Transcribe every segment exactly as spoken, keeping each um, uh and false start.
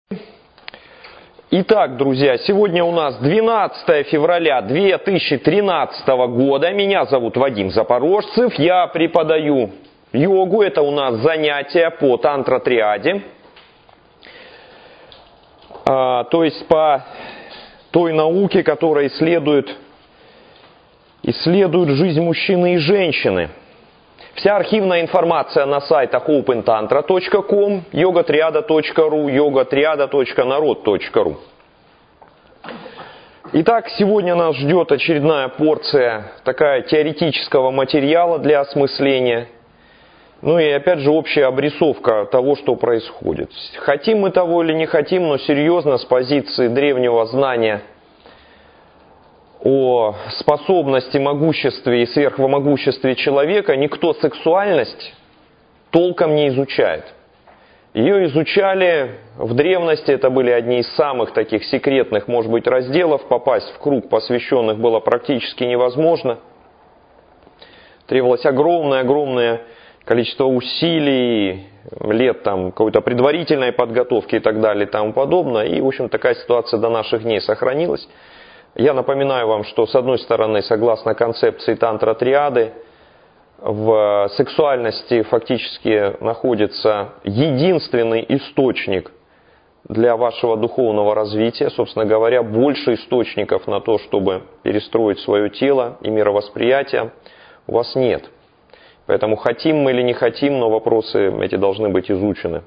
Итак, друзья, сегодня у нас двенадцатое февраля две тысячи тринадцатого года. Меня зовут Вадим Запорожцев. Я преподаю йогу. Это у нас занятия по тантра-триаде. А, то есть по той науке, которая исследует, исследует жизнь мужчины и женщины. Вся архивная информация на сайтах open tantra точка ком, йога триада точка ру, йога триада точка народ точка ру. Итак, сегодня нас ждет очередная порция такая теоретического материала для осмысления. Ну и опять же общая обрисовка того, что происходит. Хотим мы того или не хотим, но серьезно с позиции древнего знания о способности, могуществе и сверхмогуществе человека никто сексуальность толком не изучает. Ее изучали в древности, это были одни из самых таких секретных, может быть, разделов. Попасть в круг посвященных было практически невозможно. Требовалось огромное-огромное количество усилий, лет там какой-то предварительной подготовки и так далее и тому подобное. И, в общем, такая ситуация до наших дней сохранилась. Я напоминаю вам, что с одной стороны, согласно концепции тантра-триады, в сексуальности фактически находится единственный источник для вашего духовного развития. Собственно говоря, больше источников на то, чтобы перестроить свое тело и мировосприятие, у вас нет. Поэтому хотим мы или не хотим, но вопросы эти должны быть изучены.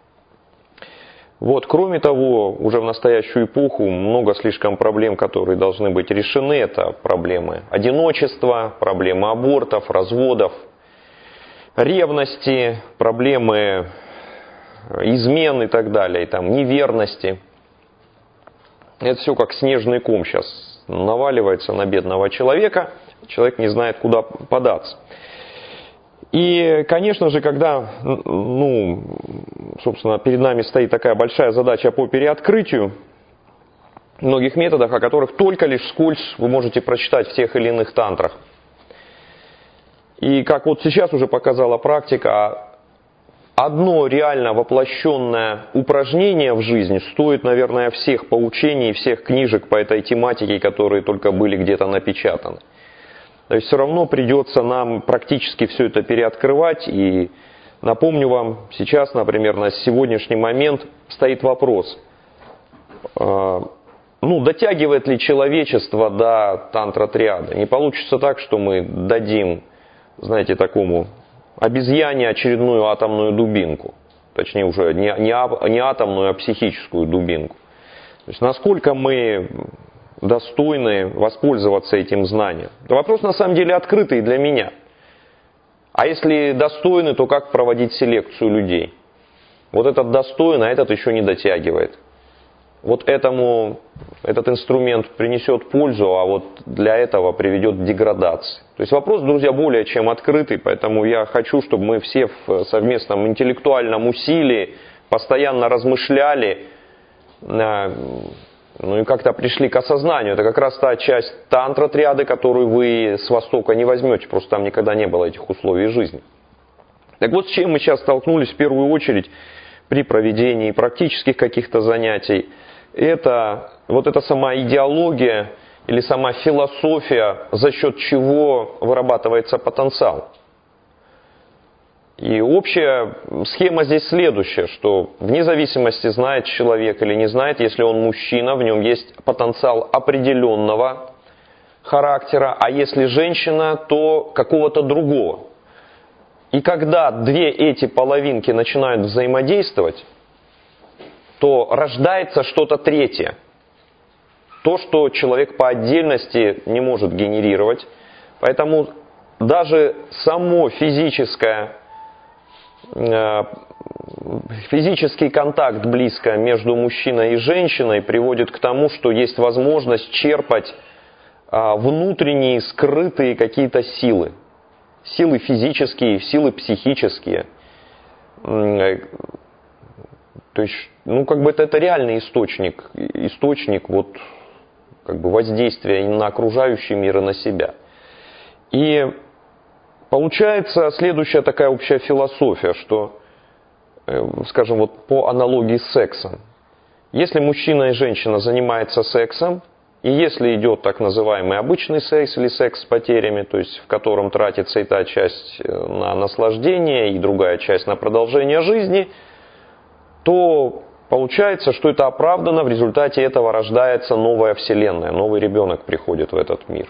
Вот, кроме того, уже в настоящую эпоху много слишком проблем, которые должны быть решены. Это проблемы одиночества, проблемы абортов, разводов, ревности, проблемы измен и так далее, и там, неверности. Это все как снежный ком сейчас наваливается на бедного человека. Человек не знает, куда податься. И, конечно же, когда, ну, собственно, перед нами стоит такая большая задача по переоткрытию многих методов, о которых только лишь вскользь вы можете прочитать в тех или иных тантрах. И как вот сейчас уже показала практика, одно реально воплощенное упражнение в жизни стоит, наверное, всех поучений, всех книжек по этой тематике, которые только были где-то напечатаны. То есть все равно придется нам практически все это переоткрывать. И напомню вам, сейчас, например, на сегодняшний момент стоит вопрос, ну, дотягивает ли человечество до тантра-триады? Не получится так, что мы дадим, знаете, такому обезьяне очередную атомную дубинку. Точнее, уже не, не, не атомную, а психическую дубинку. То есть насколько мы достойны воспользоваться этим знанием. Это вопрос на самом деле открытый для меня. А если достойны, то как проводить селекцию людей? Вот этот достоин, а этот еще не дотягивает. Вот этому этот инструмент принесет пользу, а вот для этого приведет к деградации. То есть вопрос, друзья, более чем открытый, поэтому я хочу, чтобы мы все в совместном интеллектуальном усилии постоянно размышляли, ну и как-то пришли к осознанию. Это как раз та часть тантра-триады, которую вы с Востока не возьмете, просто там никогда не было этих условий жизни. Так вот, с чем мы сейчас столкнулись в первую очередь при проведении практических каких-то занятий, это вот эта сама идеология или сама философия, за счет чего вырабатывается потенциал. И общая схема здесь следующая, что вне зависимости, знает человек или не знает, если он мужчина, в нем есть потенциал определенного характера, а если женщина, то какого-то другого. И когда две эти половинки начинают взаимодействовать, то рождается что-то третье. То, что человек по отдельности не может генерировать. Поэтому даже само физическое физический контакт близко между мужчиной и женщиной приводит к тому, что есть возможность черпать внутренние, скрытые какие-то силы. Силы физические, силы психические. То есть, ну, как бы это, это реальный источник, источник вот, как бы воздействия на окружающий мир и на себя. И получается следующая такая общая философия, что, скажем, вот по аналогии с сексом. Если мужчина и женщина занимаются сексом, и если идет так называемый обычный секс или секс с потерями, то есть в котором тратится и та часть на наслаждение, и другая часть на продолжение жизни, то получается, что это оправдано, в результате этого рождается новая вселенная, новый ребенок приходит в этот мир.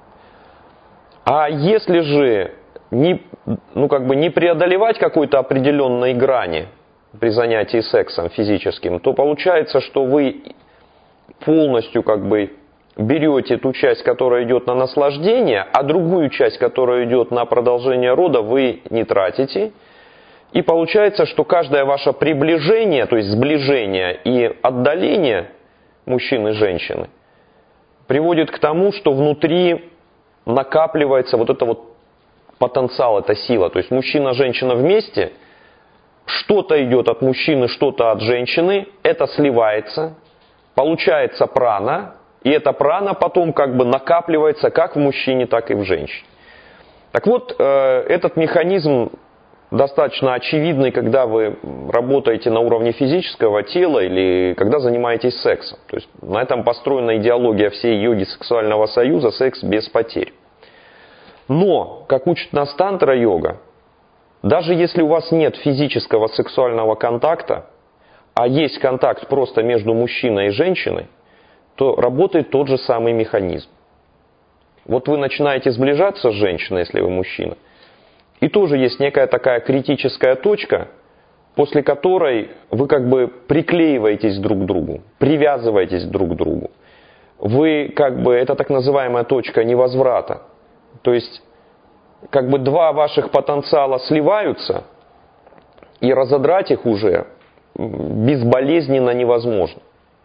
А если же не, ну, как бы не преодолевать какой-то определенной грани при занятии сексом физическим, то получается, что вы полностью как бы берете ту часть, которая идет на наслаждение, а другую часть, которая идет на продолжение рода, вы не тратите. И получается, что каждое ваше приближение, то есть сближение и отдаление мужчины и женщины, приводит к тому, что внутри накапливается вот это вот потенциал, эта сила. То есть мужчина и женщина вместе, что-то идет от мужчины, что-то от женщины, это сливается, получается прана, и эта прана потом как бы накапливается как в мужчине, так и в женщине. Так вот, этот механизм достаточно очевидный, когда вы работаете на уровне физического тела или когда занимаетесь сексом. То есть на этом построена идеология всей йоги сексуального союза, секс без потерь. Но, как учит нас тантра-йога, даже если у вас нет физического сексуального контакта, а есть контакт просто между мужчиной и женщиной, то работает тот же самый механизм. Вот вы начинаете сближаться с женщиной, если вы мужчина, и тоже есть некая такая критическая точка, после которой вы как бы приклеиваетесь друг к другу, привязываетесь друг к другу. Вы как бы, это так называемая точка невозврата. То есть, как бы два ваших потенциала сливаются, и разодрать их уже безболезненно невозможно.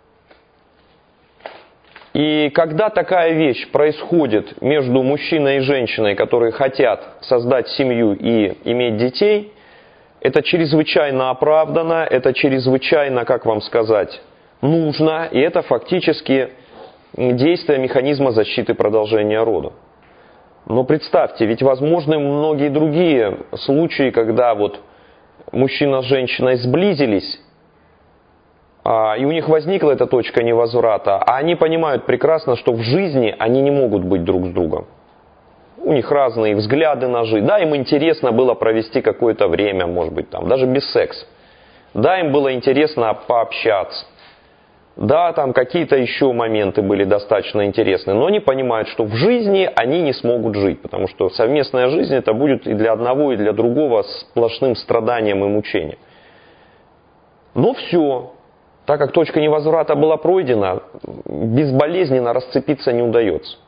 И когда такая вещь происходит между мужчиной и женщиной, которые хотят создать семью и иметь детей, это чрезвычайно оправдано, это чрезвычайно, как вам сказать, нужно, и это фактически действие механизма защиты продолжения рода. Но представьте, ведь возможны многие другие случаи, когда вот мужчина с женщиной сблизились, и у них возникла эта точка невозврата, а они понимают прекрасно, что в жизни они не могут быть друг с другом. У них разные взгляды на жизнь. Да, им интересно было провести какое-то время, может быть, там, даже без секса. Да, им было интересно пообщаться. Да, там какие-то еще моменты были достаточно интересны, но они понимают, что в жизни они не смогут жить, потому что совместная жизнь это будет и для одного, и для другого сплошным страданием и мучением. Но все. Так как точка невозврата была пройдена, безболезненно расцепиться не удается.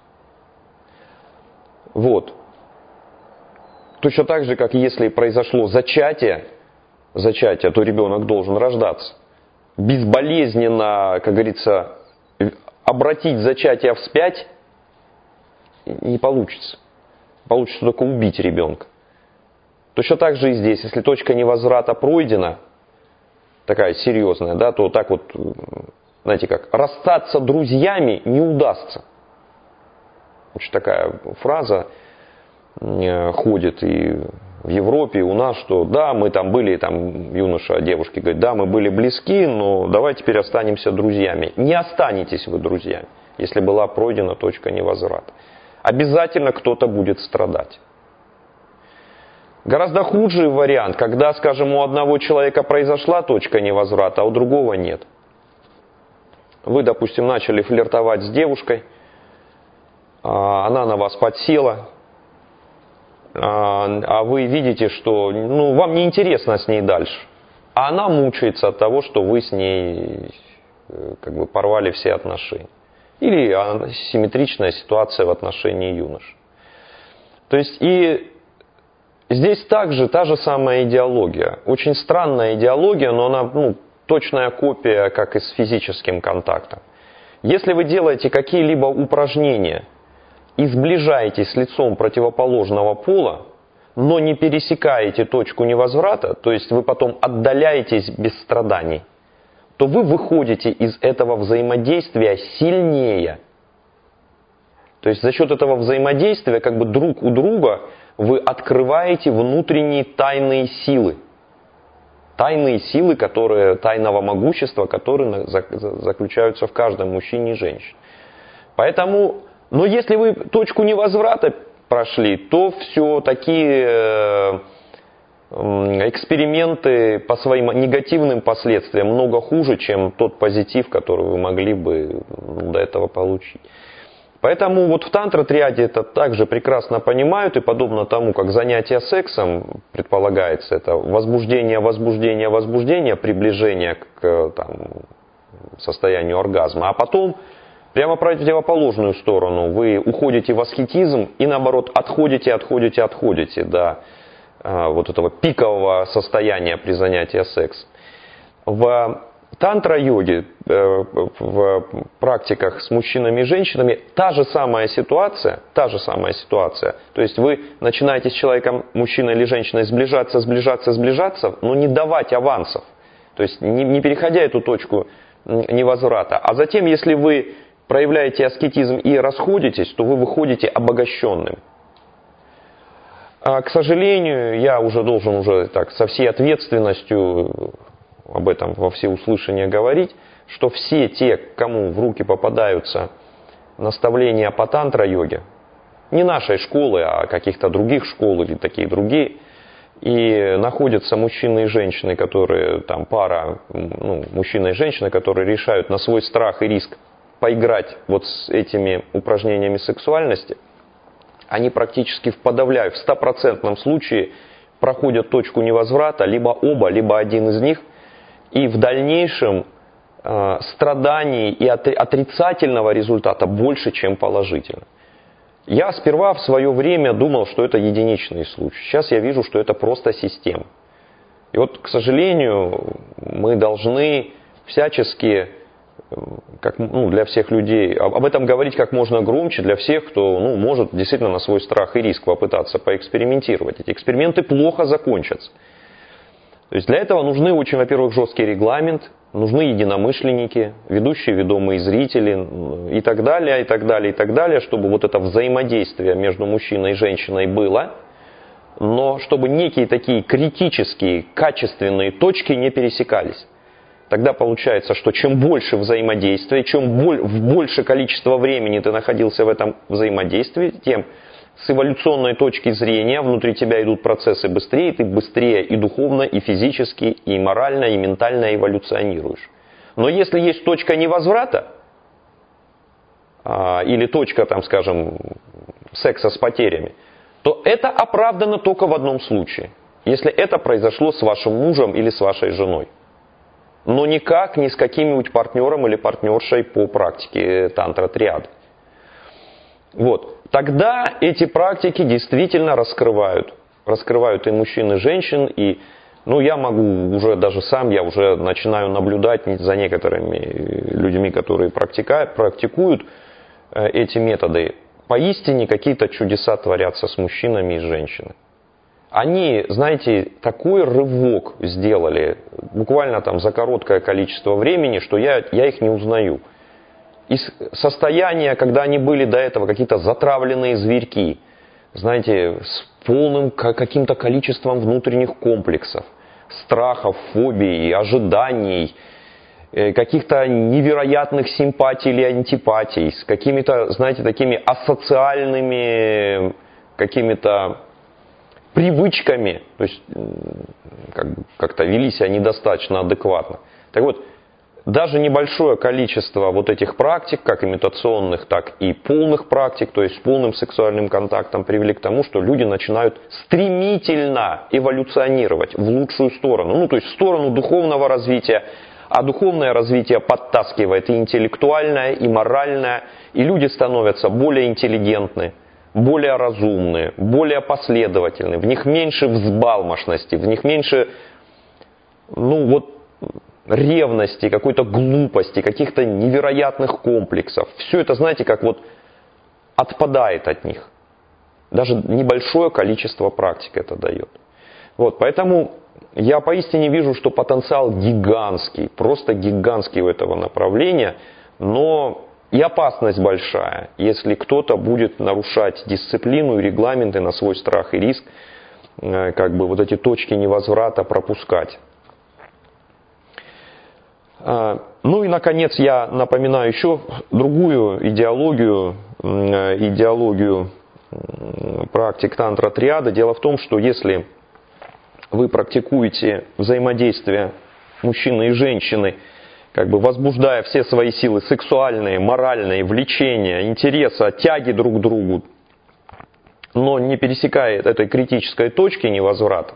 Вот. Точно так же, как если произошло зачатие, зачатие, то ребенок должен рождаться. Безболезненно, как говорится, обратить зачатие вспять не получится. Получится только убить ребенка. Точно так же и здесь, если точка невозврата пройдена, такая серьезная, да, то так вот, знаете как, расстаться друзьями не удастся. Очень такая фраза ходит и в Европе, и у нас, что да, мы там были, там юноша, девушки говорят, да, мы были близки, но давай теперь останемся друзьями. Не останетесь вы друзьями, если была пройдена точка невозврата. Обязательно кто-то будет страдать. Гораздо худший вариант, когда, скажем, у одного человека произошла точка невозврата, а у другого нет. Вы, допустим, начали флиртовать с девушкой, она на вас подсела, а вы видите, что ну, вам не интересно с ней дальше. А она мучается от того, что вы с ней как бы порвали все отношения. Или асимметричная ситуация в отношении юноши. То есть и здесь также та же самая идеология. Очень странная идеология, но она ну, точная копия, как и с физическим контактом. Если вы делаете какие-либо упражнения и сближаетесь с лицом противоположного пола, но не пересекаете точку невозврата, то есть вы потом отдаляетесь без страданий, то вы выходите из этого взаимодействия сильнее. То есть за счет этого взаимодействия как бы друг у друга вы открываете внутренние тайные силы. тайные силы, которые, тайного могущества, которые заключаются в каждом мужчине и женщине. Поэтому, но если вы точку невозврата прошли, то все, такие эксперименты по своим негативным последствиям много хуже, чем тот позитив, который вы могли бы до этого получить. Поэтому вот в тантра-триаде это также прекрасно понимают, и подобно тому, как занятие сексом предполагается, это возбуждение, возбуждение, возбуждение, приближение к там, состоянию оргазма, а потом прямо противоположную сторону, вы уходите в аскетизм и наоборот отходите, отходите, отходите до а, вот этого пикового состояния при занятии сексом. В тантра-йоге, в практиках с мужчинами и женщинами та же самая ситуация, та же самая ситуация. То есть вы начинаете с человеком, мужчиной или женщиной, сближаться, сближаться, сближаться, но не давать авансов. То есть не, не переходя эту точку невозврата. А затем, если вы проявляете аскетизм и расходитесь, то вы выходите обогащенным. А, к сожалению, я уже должен уже так со всей ответственностью об этом во всеуслышание говорить, что все те, кому в руки попадаются наставления по тантра-йоге, не нашей школы, а каких-то других школ или такие другие, и находятся мужчины и женщины, которые, там пара, ну, мужчина и женщина, которые решают на свой страх и риск поиграть вот с этими упражнениями сексуальности, они практически в подавляю, в стопроцентном случае проходят точку невозврата, либо оба, либо один из них, и в дальнейшем э, страданий и отри- отрицательного результата больше, чем положительного. Я сперва в свое время думал, что это единичный случай. Сейчас я вижу, что это просто система. И вот, к сожалению, мы должны всячески, как, ну, для всех людей, об этом говорить как можно громче для всех, кто ну, может действительно на свой страх и риск попытаться поэкспериментировать. Эти эксперименты плохо закончатся. То есть для этого нужны очень, во-первых, жесткий регламент, нужны единомышленники, ведущие, ведомые зрители и так далее, и так далее, и так далее, чтобы вот это взаимодействие между мужчиной и женщиной было, но чтобы некие такие критические, качественные точки не пересекались. Тогда получается, что чем больше взаимодействия, чем в большее количество времени ты находился в этом взаимодействии, тем с эволюционной точки зрения внутри тебя идут процессы быстрее, ты быстрее и духовно, и физически, и морально, и ментально эволюционируешь. Но если есть точка невозврата, а, или точка, там, скажем, секса с потерями, то это оправдано только в одном случае. Если это произошло с вашим мужем или с вашей женой. Но никак не с каким-нибудь партнером или партнершей по практике тантра-триады. Вот. Тогда эти практики действительно раскрывают. Раскрывают и мужчин, и женщин. И, ну, я могу уже даже сам, я уже начинаю наблюдать за некоторыми людьми, которые практикуют эти методы. Поистине какие-то чудеса творятся с мужчинами и женщинами. Они, знаете, такой рывок сделали, буквально там за короткое количество времени, что я, я их не узнаю. Из состояния, когда они были до этого какие-то затравленные зверьки, знаете, с полным каким-то количеством внутренних комплексов, страхов, фобий, ожиданий, каких-то невероятных симпатий или антипатий, с какими-то, знаете, такими асоциальными какими-то привычками, то есть как, как-то вели себя недостаточно адекватно. Так вот, даже небольшое количество вот этих практик, как имитационных, так и полных практик, то есть с полным сексуальным контактом, привели к тому, что люди начинают стремительно эволюционировать в лучшую сторону, ну то есть в сторону духовного развития, а духовное развитие подтаскивает и интеллектуальное, и моральное, и люди становятся более интеллигентны, более разумные, более последовательные, в них меньше взбалмошности, в них меньше, ну вот, ревности, какой-то глупости, каких-то невероятных комплексов. Все это, знаете, как вот отпадает от них. Даже небольшое количество практик это дает. Вот, поэтому я поистине вижу, что потенциал гигантский, просто гигантский у этого направления, но и опасность большая, если кто-то будет нарушать дисциплину и регламенты на свой страх и риск, как бы вот эти точки невозврата пропускать. Ну и, наконец, я напоминаю еще другую идеологию, идеологию практик тантра-триады. Дело в том, что если вы практикуете взаимодействие мужчины и женщины, как бы возбуждая все свои силы сексуальные, моральные, влечения, интереса, тяги друг к другу, но не пересекая этой критической точки невозврата,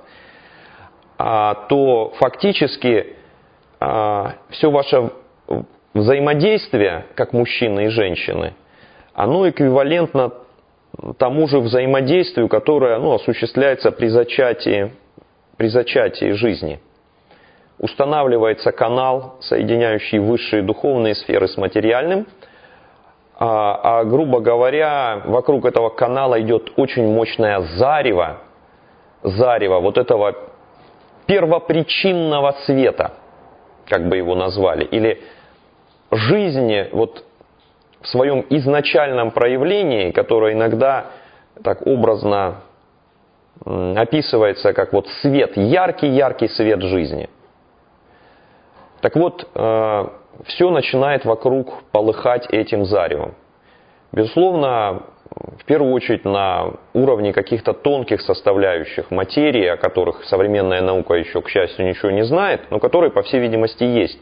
то фактически все ваше взаимодействие, как мужчины и женщины, оно эквивалентно тому же взаимодействию, которое ну, осуществляется при зачатии, при зачатии жизни. Устанавливается канал, соединяющий высшие духовные сферы с материальным, а, а грубо говоря, вокруг этого канала идет очень мощное зарево, зарево вот этого первопричинного света, как бы его назвали, или жизни вот в своем изначальном проявлении, которое иногда так образно описывается как вот свет, яркий-яркий свет жизни. Так вот, все начинает вокруг полыхать этим заревом. Безусловно, в первую очередь на уровне каких-то тонких составляющих материи, о которых современная наука еще, к счастью, ничего не знает, но которые, по всей видимости, есть.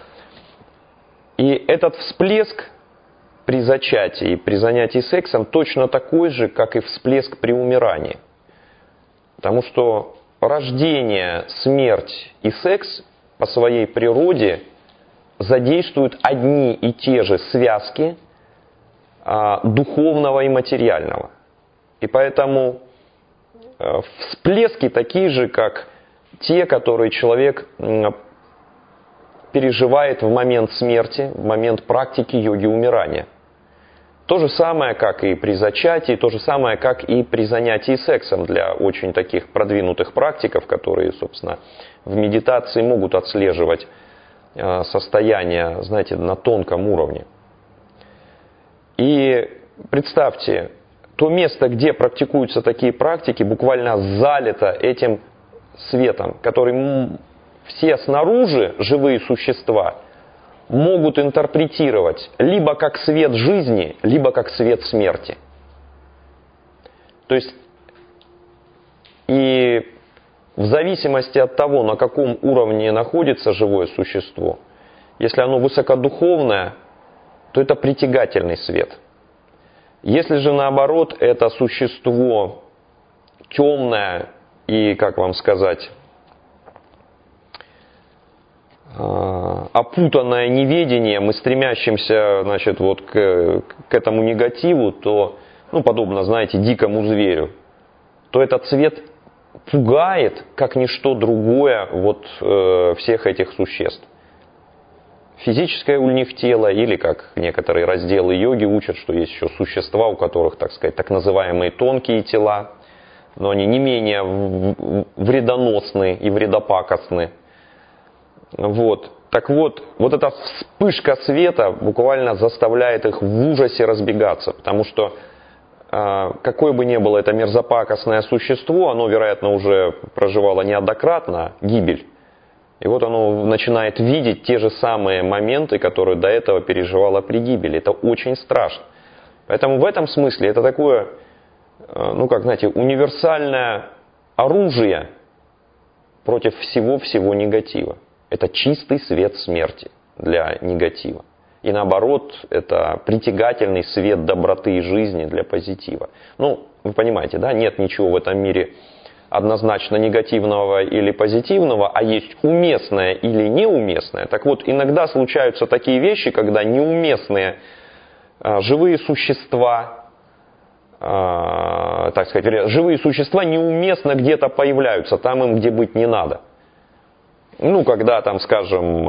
И этот всплеск при зачатии, при занятии сексом точно такой же, как и всплеск при умирании. Потому что рождение, смерть и секс по своей природе задействуют одни и те же связки духовного и материального. И поэтому всплески такие же, как те, которые человек переживает в момент смерти, в момент практики йоги умирания. То же самое, как и при зачатии, то же самое, как и при занятии сексом для очень таких продвинутых практиков, которые, собственно, в медитации могут отслеживать состояние, знаете, на тонком уровне. И представьте, то место, где практикуются такие практики, буквально залито этим светом, который все снаружи живые существа могут интерпретировать либо как свет жизни, либо как свет смерти. То есть, и в зависимости от того, на каком уровне находится живое существо, если оно высокодуховное, то это притягательный свет. Если же наоборот, это существо темное и, как вам сказать, опутанное неведением и стремящимся, значит, вот к, к этому негативу, то, ну, подобно, знаете, дикому зверю, то этот цвет пугает, как ничто другое, вот э, всех этих существ. Физическое у них тело, или, как некоторые разделы йоги учат, что есть еще существа, у которых, так сказать, так называемые тонкие тела, но они не менее вредоносны и вредопакостны. Вот. Так вот, вот эта вспышка света буквально заставляет их в ужасе разбегаться, потому что э, какое бы ни было это мерзопакостное существо, оно, вероятно, уже проживало неоднократно гибель. И вот оно начинает видеть те же самые моменты, которые до этого переживало при гибели. Это очень страшно. Поэтому в этом смысле это такое, э, ну как, знаете, универсальное оружие против всего-всего негатива. Это чистый свет смерти для негатива. И наоборот, это притягательный свет доброты и жизни для позитива. Ну, вы понимаете, да, нет ничего в этом мире однозначно негативного или позитивного, а есть уместное или неуместное. Так вот, иногда случаются такие вещи, когда неуместные а, живые существа, а, так сказать, живые существа неуместно где-то появляются, там им где быть не надо. Ну, когда там, скажем,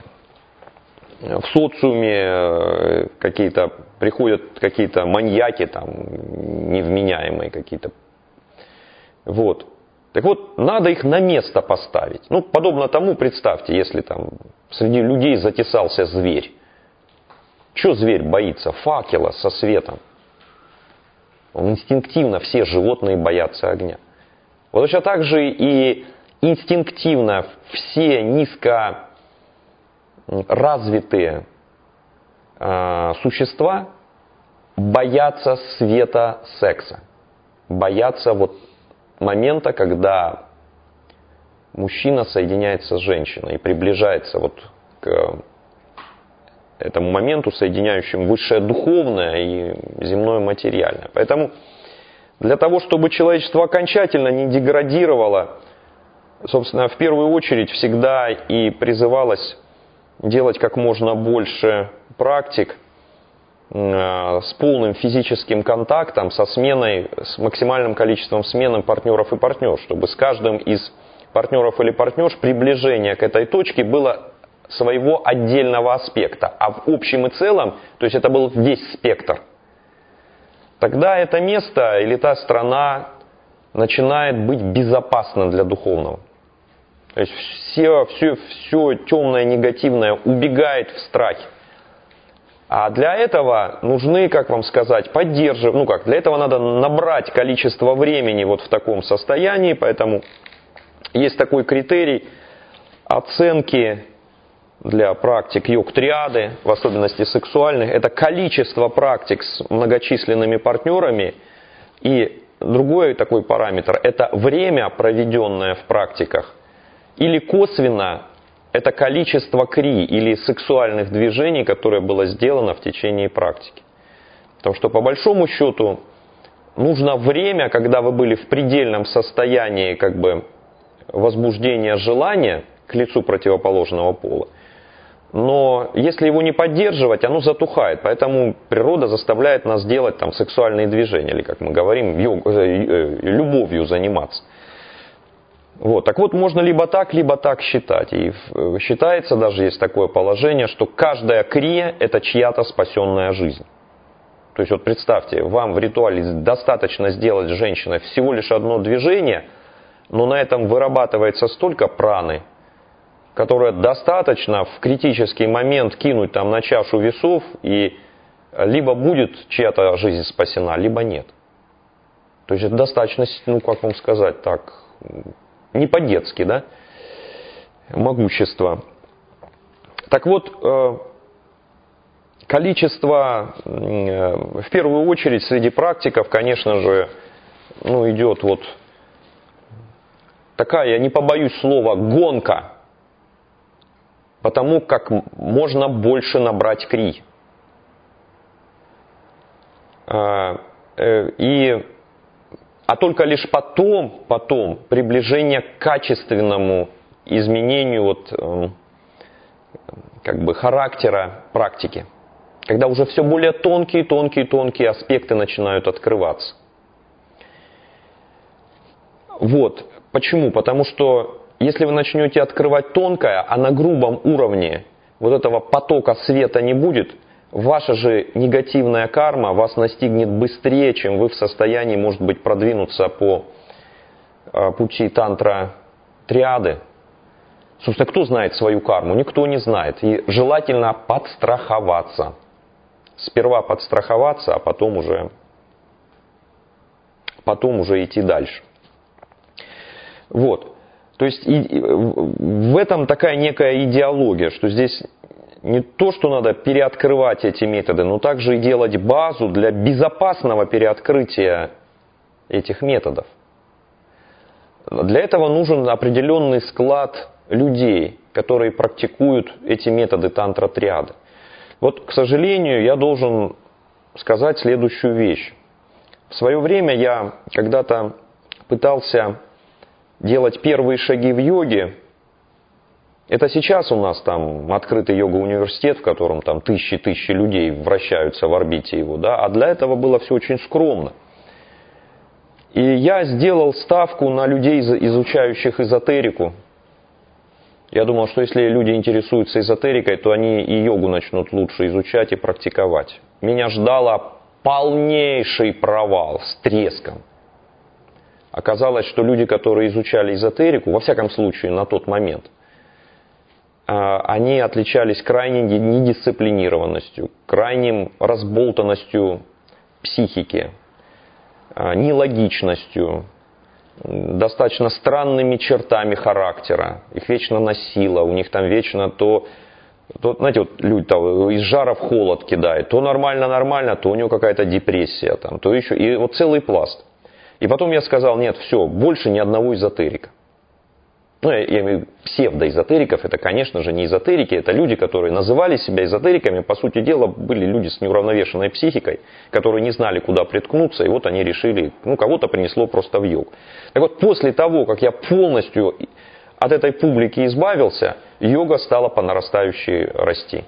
в социуме какие-то приходят какие-то маньяки, там, невменяемые какие-то. Вот. Так вот, надо их на место поставить. Ну, подобно тому, представьте, если там среди людей затесался зверь. Чего зверь боится? Факела со светом. Он инстинктивно, все животные боятся огня. Вот точно так же и инстинктивно все низко, развитые э, существа боятся света секса. Боятся вот момента, когда мужчина соединяется с женщиной и приближается вот к этому моменту, соединяющему высшее духовное и земное материальное. Поэтому для того, чтобы человечество окончательно не деградировало, собственно, в первую очередь всегда и призывалось делать как можно больше практик э, с полным физическим контактом, со сменой, с максимальным количеством смен партнеров и партнерш, чтобы с каждым из партнеров или партнерш приближение к этой точке было своего отдельного аспекта, а в общем и целом, то есть это был весь спектр. Тогда это место или та страна начинает быть безопасна для духовного. То есть все, все, все темное, негативное убегает в страхе. А для этого нужны, как вам сказать, поддерживать, ну как, для этого надо набрать количество времени вот в таком состоянии, поэтому есть такой критерий оценки для практик йог-триады, в особенности сексуальных, это количество практик с многочисленными партнерами. И другой такой параметр – это время, проведенное в практиках. Или косвенно – это количество кри или сексуальных движений, которое было сделано в течение практики. Потому что по большому счету нужно время, когда вы были в предельном состоянии как бы возбуждения желания к лицу противоположного пола. Но если его не поддерживать, оно затухает. Поэтому природа заставляет нас делать там сексуальные движения, или, как мы говорим, йог, э, любовью заниматься. Вот. Так вот, можно либо так, либо так считать. И считается, даже есть такое положение, что каждая крия – это чья-то спасенная жизнь. То есть вот представьте, вам в ритуале достаточно сделать с женщиной всего лишь одно движение, но на этом вырабатывается столько праны, которое достаточно в критический момент кинуть там на чашу весов, и либо будет чья-то жизнь спасена, либо нет. То есть это достаточно, ну как вам сказать, так, не по-детски, да, могущество. Так вот, количество, в первую очередь, среди практиков, конечно же, ну, идет вот такая, я не побоюсь слова, гонка, потому как можно больше набрать кри. И, а только лишь потом, потом приближение к качественному изменению вот, как бы характера практики. Когда уже все более тонкие, тонкие, тонкие аспекты начинают открываться. Вот. Почему? Потому что если вы начнете открывать тонкое, а на грубом уровне вот этого потока света не будет, ваша же негативная карма вас настигнет быстрее, чем вы в состоянии, может быть, продвинуться по пути тантра-триады. Собственно, кто знает свою карму? Никто не знает. И желательно подстраховаться. Сперва подстраховаться, а потом уже, потом уже идти дальше. Вот. То есть и, в этом такая некая идеология, что здесь не то, что надо переоткрывать эти методы, но также и делать базу для безопасного переоткрытия этих методов. Для этого нужен определенный склад людей, которые практикуют эти методы тантра-триады. Вот, к сожалению, я должен сказать следующую вещь. В свое время я когда-то пытался делать первые шаги в йоге. Это сейчас у нас там открытый йога-университет, в котором там тысячи-тысячи людей вращаются в орбите его, да, а для этого было все очень скромно. И я сделал ставку на людей, изучающих эзотерику. Я думал, что если люди интересуются эзотерикой, то они и йогу начнут лучше изучать и практиковать. Меня ждало полнейший провал с треском. Оказалось, что люди, которые изучали эзотерику, во всяком случае на тот момент, они отличались крайней недисциплинированностью, крайним разболтанностью психики, нелогичностью, достаточно странными чертами характера. Их вечно носило, у них там вечно то То, знаете, вот люди там из жара в холод кидают. То нормально-нормально, то у него какая-то депрессия. Там, то еще. И вот целый пласт. И потом я сказал, нет, все, больше ни одного эзотерика. Ну, я, я имею в виду псевдоэзотериков. Это, конечно же, не эзотерики. Это люди, которые называли себя эзотериками. По сути дела, были люди с неуравновешенной психикой, которые не знали, куда приткнуться. И вот они решили, ну, кого-то принесло просто в йогу. Так вот, после того, как я полностью от этой публики избавился, йога стала по нарастающей расти.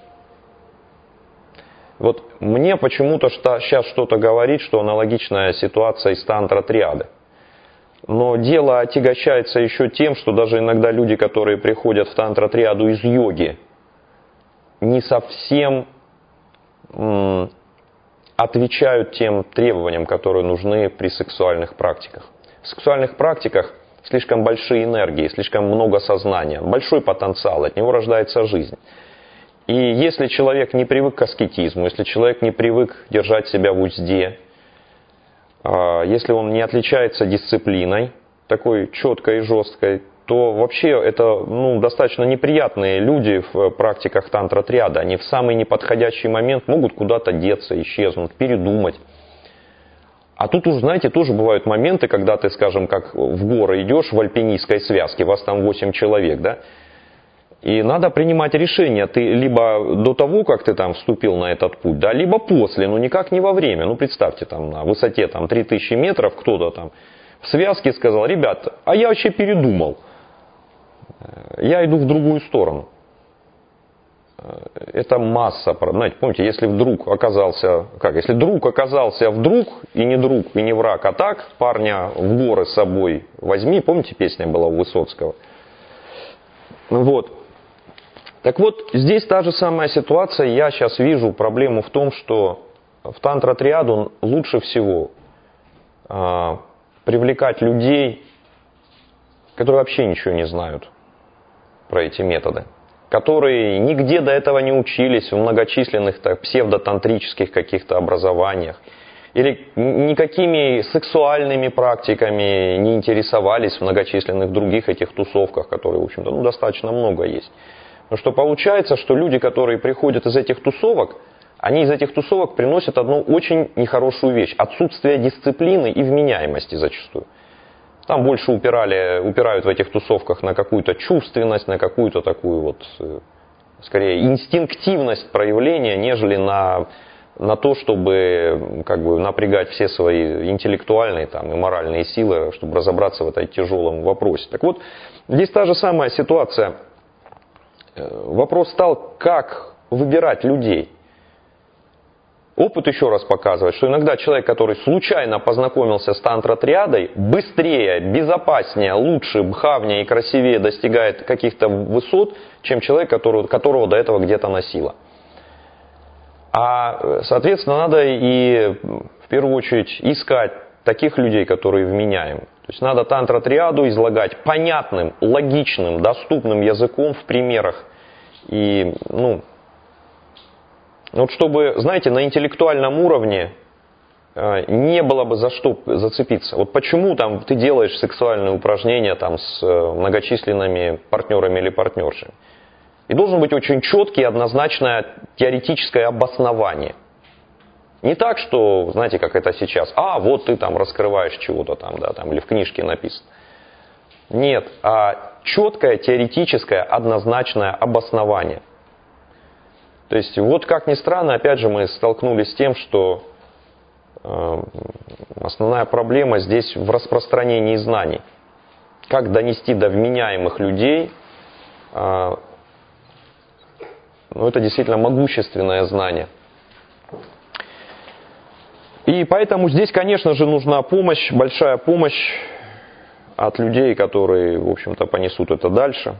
Вот мне почему-то сейчас что-то говорит, что аналогичная ситуация из тантра-триады. Но дело отягощается еще тем, что даже иногда люди, которые приходят в тантра-триаду из йоги, не совсем м, отвечают тем требованиям, которые нужны при сексуальных практиках. В сексуальных практиках слишком большие энергии, слишком много сознания, большой потенциал, от него рождается жизнь. И если человек не привык к аскетизму, если человек не привык держать себя в узде, если он не отличается дисциплиной, такой четкой и жесткой, то вообще это ну, достаточно неприятные люди в практиках тантра-триады. Они в самый неподходящий момент могут куда-то деться, исчезнуть, передумать. А тут уж, знаете, тоже бывают моменты, когда ты, скажем, как в горы идешь в альпинистской связке, вас там восемь человек, да? И надо принимать решение, ты либо до того, как ты там вступил на этот путь, да, либо после, но никак не во время. Ну, представьте, там на высоте там, три тысячи метров кто-то там в связке сказал, ребят, а я вообще передумал, я иду в другую сторону. Это масса, знаете, помните, если вдруг оказался, как, если друг оказался вдруг, и не друг, и не враг, а так, парня в горы с собой возьми, помните, песня была у Высоцкого? Вот. Так вот, здесь та же самая ситуация. Я сейчас вижу проблему в том, что в тантра-триаду лучше всего э, привлекать людей, которые вообще ничего не знают про эти методы, которые нигде до этого не учились в многочисленных так, псевдотантрических каких-то образованиях, или никакими сексуальными практиками не интересовались в многочисленных других этих тусовках, которые, в общем-то, ну, достаточно много есть. Потому что получается, что люди, которые приходят из этих тусовок, они из этих тусовок приносят одну очень нехорошую вещь. Отсутствие дисциплины и вменяемости зачастую. Там больше упирали, упирают в этих тусовках на какую-то чувственность, на какую-то такую вот, скорее, инстинктивность проявления, нежели на, на то, чтобы как бы, напрягать все свои интеллектуальные там, и моральные силы, чтобы разобраться в этой тяжелом вопросе. Так вот, здесь та же самая ситуация. Вопрос стал, как выбирать людей. Опыт еще раз показывает, что иногда человек, который случайно познакомился с тантра-триадой, быстрее, безопаснее, лучше, бхавнее и красивее достигает каких-то высот, чем человек, которого, которого до этого где-то носило. А, соответственно, надо и в первую очередь искать таких людей, которые вменяемы. То есть надо тантра-триаду излагать понятным, логичным, доступным языком в примерах. И, ну, вот чтобы, знаете, на интеллектуальном уровне не было бы за что зацепиться. Вот почему там ты делаешь сексуальные упражнения там, с многочисленными партнерами или партнершами. И должен быть очень четкий и однозначное теоретическое обоснование. Не так, что, знаете, как это сейчас, а вот ты там раскрываешь чего-то там, да, там, или в книжке написано. Нет, а четкое теоретическое однозначное обоснование. То есть, вот как ни странно, опять же мы столкнулись с тем, что э, основная проблема здесь в распространении знаний. Как донести до вменяемых людей, э, ну это действительно могущественное знание. И поэтому здесь, конечно же, нужна помощь, большая помощь от людей, которые, в общем-то, понесут это дальше.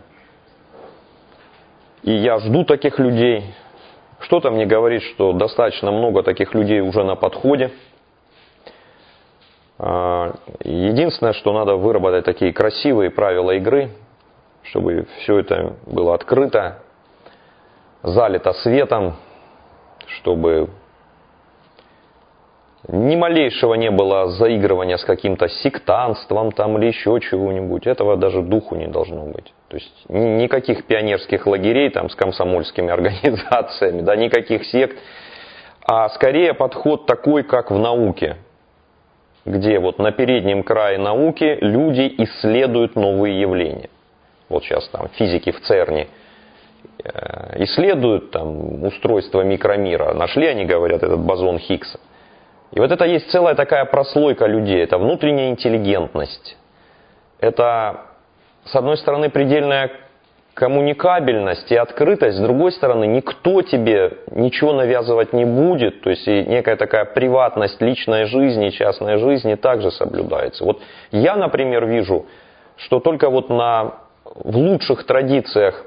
И я жду таких людей. Что-то мне говорит, что достаточно много таких людей уже на подходе. Единственное, что надо выработать такие красивые правила игры, чтобы все это было открыто, залито светом, чтобы ни малейшего не было заигрывания с каким-то сектантством там или еще чего-нибудь. Этого даже духу не должно быть. То То есть никаких пионерских лагерей там, с комсомольскими организациями, да, никаких сект, а скорее подход такой, как в науке, где вот на переднем крае науки люди исследуют новые явления. Вот сейчас там физики в ЦЕРНе исследуют там устройство микромира. Нашли, они говорят, этот бозон Хиггса. И вот это есть целая такая прослойка людей. Это внутренняя интеллигентность. Это, с одной стороны, предельная коммуникабельность и открытость. С другой стороны, никто тебе ничего навязывать не будет. То есть и некая такая приватность личной жизни, частной жизни также соблюдается. Вот я, например, вижу, что только вот на, в лучших традициях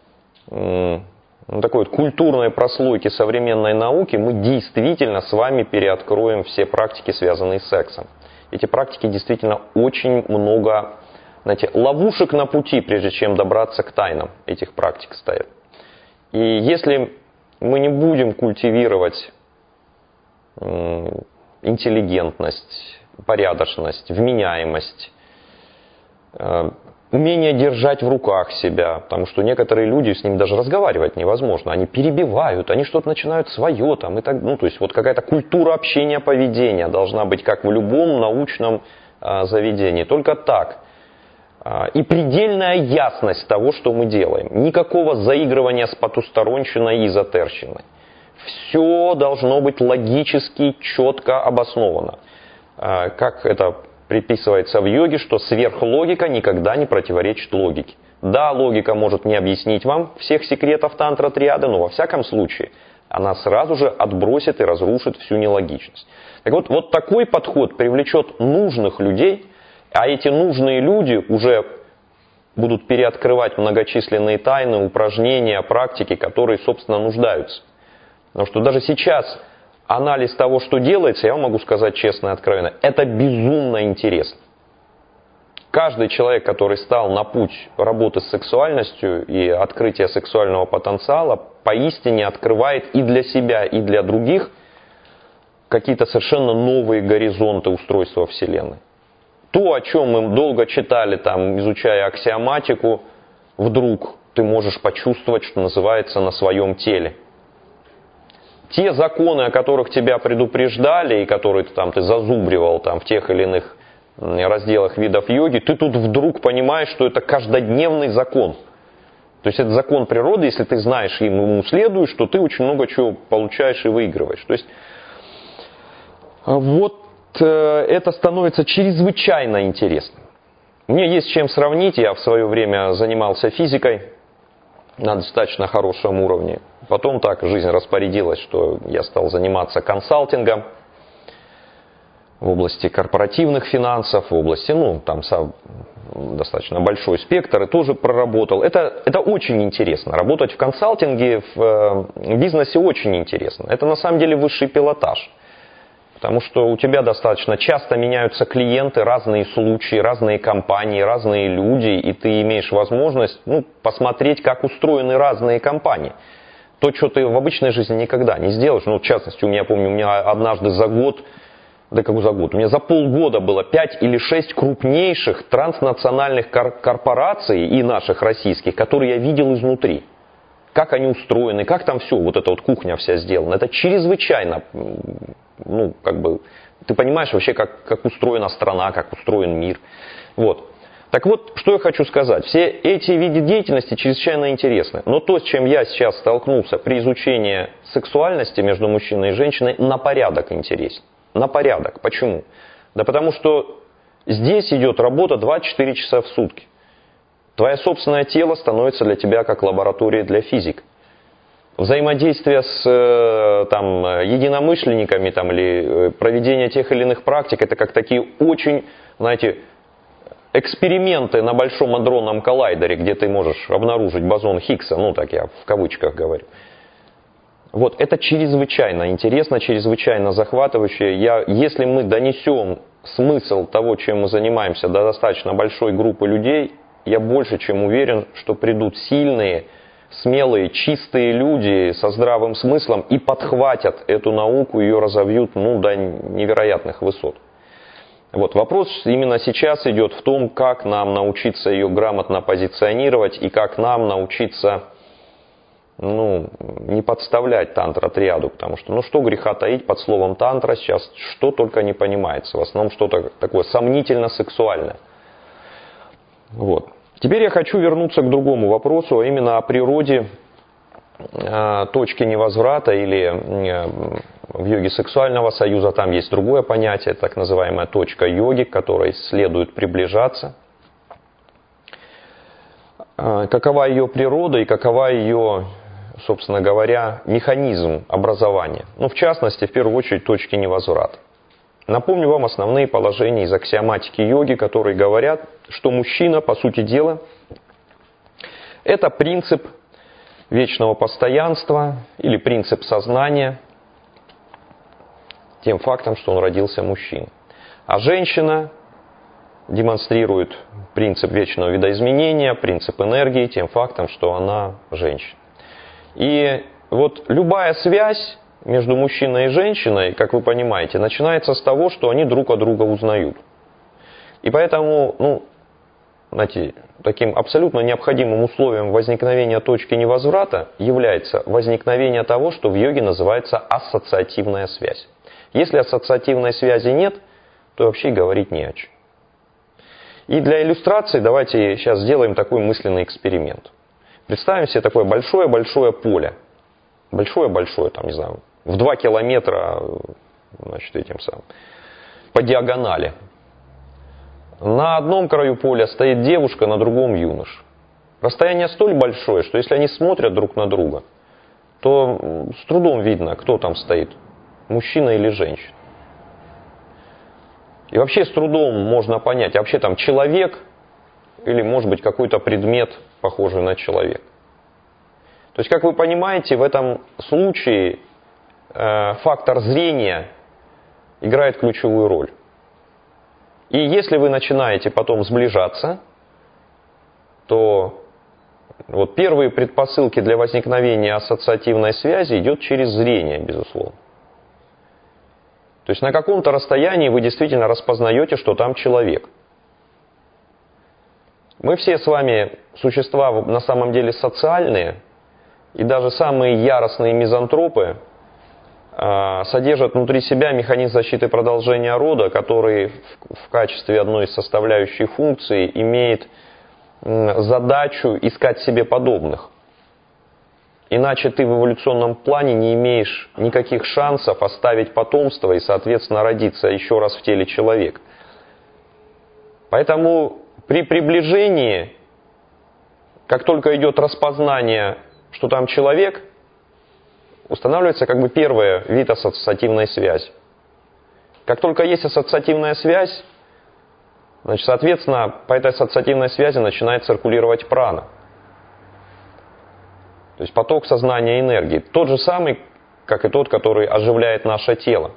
ну, такой вот культурной прослойки современной науки мы действительно с вами переоткроем все практики, связанные с сексом. Эти практики действительно очень много, знаете, ловушек на пути, прежде чем добраться к тайнам этих практик стоят. И если мы не будем культивировать интеллигентность, порядочность, вменяемость, умение держать в руках себя, потому что некоторые люди, с ними даже разговаривать невозможно, они перебивают, они что-то начинают свое, там, и так, ну, то есть вот какая-то культура общения, поведения должна быть, как в любом научном а, заведении, только так. А, и предельная ясность того, что мы делаем, никакого заигрывания с потусторонщиной и эзотерщиной. Все должно быть логически, четко обосновано, а, как это приписывается в йоге, что сверхлогика никогда не противоречит логике. Да, логика может не объяснить вам всех секретов тантра-триады, но во всяком случае она сразу же отбросит и разрушит всю нелогичность. Так вот, вот такой подход привлечет нужных людей, а эти нужные люди уже будут переоткрывать многочисленные тайны, упражнения, практики, которые, собственно, нуждаются. Потому что даже сейчас анализ того, что делается, я вам могу сказать честно и откровенно, это безумно интересно. Каждый человек, который стал на путь работы с сексуальностью и открытия сексуального потенциала, поистине открывает и для себя, и для других какие-то совершенно новые горизонты устройства Вселенной. То, о чем мы долго читали, там, изучая аксиоматику, вдруг ты можешь почувствовать, что называется, на своем теле. Те законы, о которых тебя предупреждали и которые ты, там, ты зазубривал там, в тех или иных разделах видов йоги, ты тут вдруг понимаешь, что это каждодневный закон. То есть это закон природы, если ты знаешь и ему следуешь, то ты очень много чего получаешь и выигрываешь. То есть вот это становится чрезвычайно интересным. Мне есть чем сравнить, я в свое время занимался физикой на достаточно хорошем уровне. Потом так жизнь распорядилась, что я стал заниматься консалтингом в области корпоративных финансов, в области, ну, там достаточно большой спектр, и тоже проработал. Это, это очень интересно. Работать в консалтинге, в, в бизнесе очень интересно. Это на самом деле высший пилотаж. Потому что у тебя достаточно часто меняются клиенты, разные случаи, разные компании, разные люди, и ты имеешь возможность ну, посмотреть, как устроены разные компании. То, что ты в обычной жизни никогда не сделаешь. Ну, в частности, у меня, помню, у меня однажды за год, да как за год, у меня за полгода было пять или шесть крупнейших транснациональных кор- корпораций и наших российских, которые я видел изнутри. Как они устроены, как там все, вот эта вот кухня вся сделана. Это чрезвычайно, ну, как бы, ты понимаешь вообще, как, как устроена страна, как устроен мир. Вот. Так вот, что я хочу сказать. Все эти виды деятельности чрезвычайно интересны. Но то, с чем я сейчас столкнулся при изучении сексуальности между мужчиной и женщиной, на порядок интересен. На порядок. Почему? Да потому что здесь идет работа двадцать четыре часа в сутки. Твое собственное тело становится для тебя как лаборатория для физика. Взаимодействие с там, единомышленниками там, или проведение тех или иных практик, это как такие очень, знаете, эксперименты на большом адронном коллайдере, где ты можешь обнаружить бозон Хиггса, ну так я в кавычках говорю. Вот, это чрезвычайно интересно, чрезвычайно захватывающе. Я, если мы донесем смысл того, чем мы занимаемся, до достаточно большой группы людей, я больше чем уверен, что придут сильные, смелые, чистые люди со здравым смыслом и подхватят эту науку, ее разовьют ну, до невероятных высот. Вот, вопрос именно сейчас идет в том, как нам научиться ее грамотно позиционировать и как нам научиться, ну, не подставлять тантра-триаду, потому что, ну, что греха таить под словом тантра сейчас, что только не понимается, в основном что-то такое сомнительно-сексуальное. Вот. Теперь я хочу вернуться к другому вопросу, а именно о природе э, точки невозврата или э, в йоге сексуального союза. Там есть другое понятие, так называемая точка йоги, к которой следует приближаться. Э, какова ее природа и какова ее, собственно говоря, механизм образования. Ну, в частности, в первую очередь, точки невозврата. Напомню вам основные положения из аксиоматики йоги, которые говорят, что мужчина, по сути дела, это принцип вечного постоянства или принцип сознания, тем фактом, что он родился мужчиной. А женщина демонстрирует принцип вечного видоизменения, принцип энергии, тем фактом, что она женщина. И вот любая связь между мужчиной и женщиной, как вы понимаете, начинается с того, что они друг от друга узнают. И поэтому, ну, знаете, таким абсолютно необходимым условием возникновения точки невозврата является возникновение того, что в йоге называется ассоциативная связь. Если ассоциативной связи нет, то вообще говорить не о чем. И для иллюстрации давайте сейчас сделаем такой мысленный эксперимент. Представим себе такое большое-большое поле. Большое-большое, там, не знаю, в два километра, значит, этим самым, по диагонали. На одном краю поля стоит девушка, на другом юноша. Расстояние столь большое, что если они смотрят друг на друга, то с трудом видно, кто там стоит, мужчина или женщина. И вообще с трудом можно понять, а вообще там человек или, может быть, какой-то предмет, похожий на человека. То есть, как вы понимаете, в этом случае э, фактор зрения играет ключевую роль. И если вы начинаете потом сближаться, то вот первые предпосылки для возникновения ассоциативной связи идет через зрение, безусловно. То есть на каком-то расстоянии вы действительно распознаете, что там человек. Мы все с вами существа на самом деле социальные, и даже самые яростные мизантропы э, содержат внутри себя механизм защиты продолжения рода, который в, в качестве одной из составляющих функций имеет э, задачу искать себе подобных. Иначе ты в эволюционном плане не имеешь никаких шансов оставить потомство и, соответственно, родиться еще раз в теле человека. Поэтому при приближении, как только идет распознание, что там человек, устанавливается как бы первый вид ассоциативной связи. Как только есть ассоциативная связь, значит, соответственно, по этой ассоциативной связи начинает циркулировать прана. То есть поток сознания и энергии. Тот же самый, как и тот, который оживляет наше тело.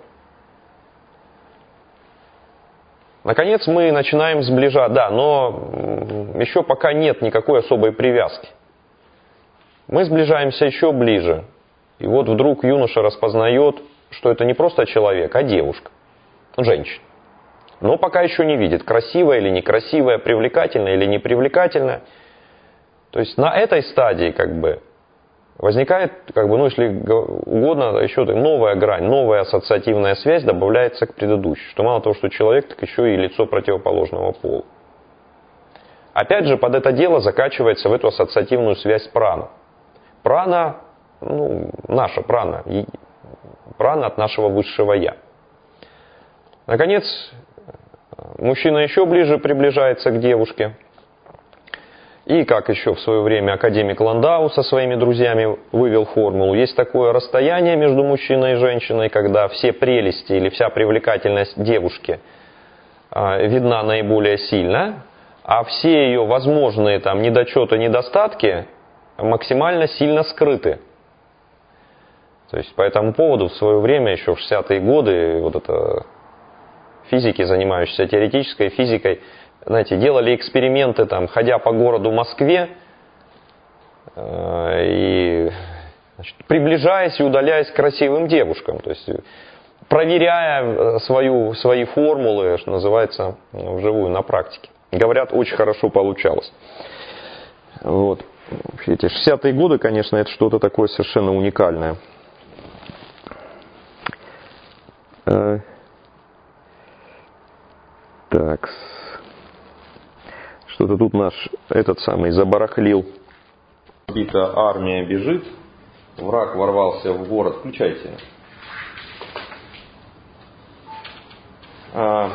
Наконец мы начинаем сближаться, да, но еще пока нет никакой особой привязки. Мы сближаемся еще ближе. И вот вдруг юноша распознает, что это не просто человек, а девушка, женщина. Но пока еще не видит, красивая или некрасивая, привлекательная или непривлекательная. То есть на этой стадии как бы возникает, как бы, ну, если угодно, еще новая грань, новая ассоциативная связь добавляется к предыдущей. Что мало того, что человек, так еще и лицо противоположного пола. Опять же, под это дело закачивается в эту ассоциативную связь прана. Прана, ну, наша прана, прана от нашего высшего я. Наконец, мужчина еще ближе приближается к девушке. И, как еще в свое время академик Ландау со своими друзьями вывел формулу, есть такое расстояние между мужчиной и женщиной, когда все прелести или вся привлекательность девушки э, видна наиболее сильно, а все ее возможные там недочеты, недостатки максимально сильно скрыты. То есть по этому поводу в свое время, еще в шестидесятые годы, вот это физики, занимающиеся теоретической физикой, знаете, делали эксперименты, там, ходя по городу Москве э, и, значит, приближаясь и удаляясь к красивым девушкам. То есть проверяя свою, свои формулы, что называется, вживую, на практике. Говорят, очень хорошо получалось. Вот. Эти шестидесятые годы, конечно, это что-то такое совершенно уникальное. Так. Что-то тут наш этот самый забарахлил. Бита армия бежит. Враг ворвался в город. Включайте. А,